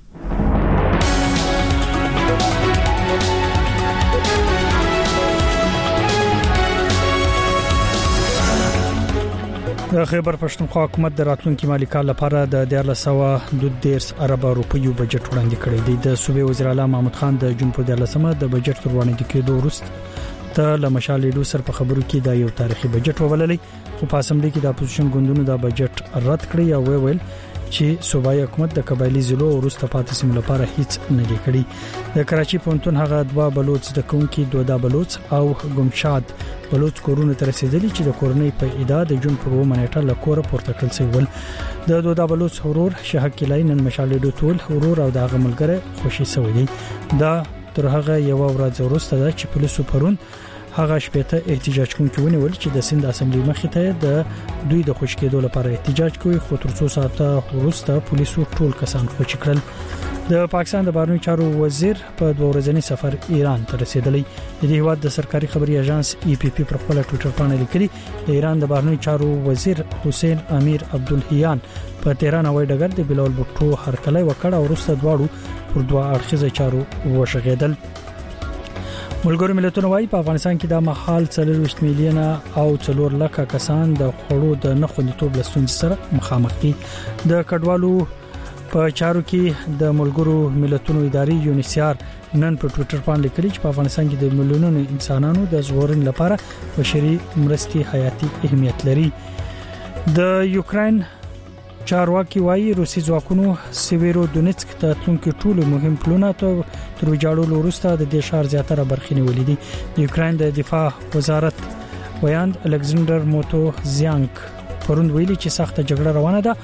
د خیبر پښتونخوا حکومت د راتلونکي مالی کال لپاره د 13.2 ارب روپیو بجټ وړاندې کړی دی. د صوبې وزیر اعلی محمود خان د جون په 14مه د بجټ تر وړاندې کېدو وروسته ته لمشال لیدو سر په خبرو کې دا یو تاریخي بجټ وبللې. خو په اسمبلی کې د اپوزیشن ګوندونو دا بجټ رد کړی او ویل چې صوبایي حکومت د قبایلی ضلعو وروسته پاتې سیمو لپاره هیڅ نه دی کړی. د کراچي پونتون هغه دوا بلوچ د کوونکی دودا بلوچ او ګمشاد بلوچ کورونه تر رسیدلی چې د کورنۍ په ادا د جون په منېټه لکور پورته کړل شوی ول. د دودا بلوچ ورور شهاب کلای نن مشال لیدو ټول ورور او د هغه ملګری خوشي شوی دی. دا تر هغه یو ورځ وروسته د چې پولیسو پرون هغه شپته احتجاج کوونکي ونیول چې د سند اسمبلی مخې ته د دوی د خوشکېدو لپاره احتجاج کوي. خو تر څو ساعته وروسته پولیسو ټول کسان خوشی کړل. د پاکستان د بهرنیو چارو وزیر په 2 ورځنی سفر ایران ته رسیدلی. د دې هیواد د سرکاري خبري اژانس EPP پر خپل ټوئیټر باندې لیکلي د ایران د بهرنیو چارو وزیر حسین امیر عبدالهیان په تهران هوایي ډګر د بلال بوټو هرکلی وکړ او وروسته دواړو پر دوه اړخیزه چارو وشغېدل. ملګرو ملتونو وايي په افغانستان کې د محل 40 میلیونه او 4 لک کسان د خوړو د نخوندیتوب لستون سره مخامخ دي. د کډوالو په چارو کې د ملګرو ملتونو ادارې یونیسیار نن په ټوئیټر باندې لیکلي چې په افغانستان کې د ملیونونو انسانانو د ژغورنې لپاره بشري مرستې حیاتي اهمیت لري. د یوکرين چارواکي وايي روسي ځواکونو سیویرو دونیتسک ته تونکي ټول مهم پلونه ته تر ویجاړولو وروسته د دې ښار زیاتره برخې نیولې دي. د یوکرين د دفاع وزارت ویاند الکساندر موتوزیانک پروند ویلي چې سخته جګړه روانه ده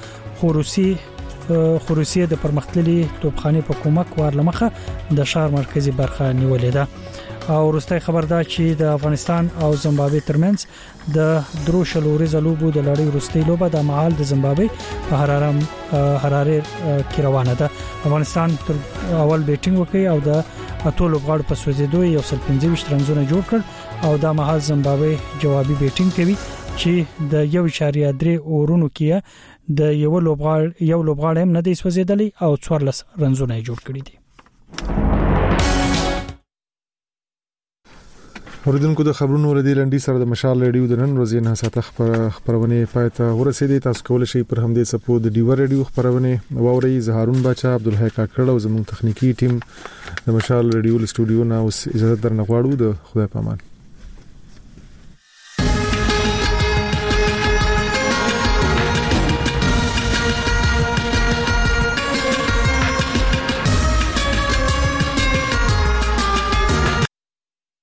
خو روسیه د پرمختللي توپخانه په کومک ورلمخه د ښار مرکزی برخه نیولې ده. او وروستي خبر ده چې د افغانستان او زیمبابوې ترمنځ د دروشلوري زلوبو د لړۍ وروستي لوبه د محل د زیمبابوې په حراره کې روانه ده. افغانستان تر اول بیټینګ وکړي او د اتو لوبغاړو په سوځیدو یو 15 رنزونه جوړ کړ او د محل زیمبابوې جوابي بیټینګ کوي چې د 1.3 اورونو کې د یو لوبغاړ هم نه دی سوځیدلی او 14 رنزونه جوړ کړي دي. اوریدونکو د خبرونو ردی لنډي سره د مشال ریډیو د نن ورځې نه ساته خبرونه پاتې ورسېدې. تاسو کولای شئ پر همدې سپو د ډیو ریډیو خبرونه ووري. زهارون بچا عبدالحی کاکړه او زموږ تخنیکی ټیم د مشال ریډیو ل سټوډیو نه اوس اجازه درنه غواړو. د خدای پامان.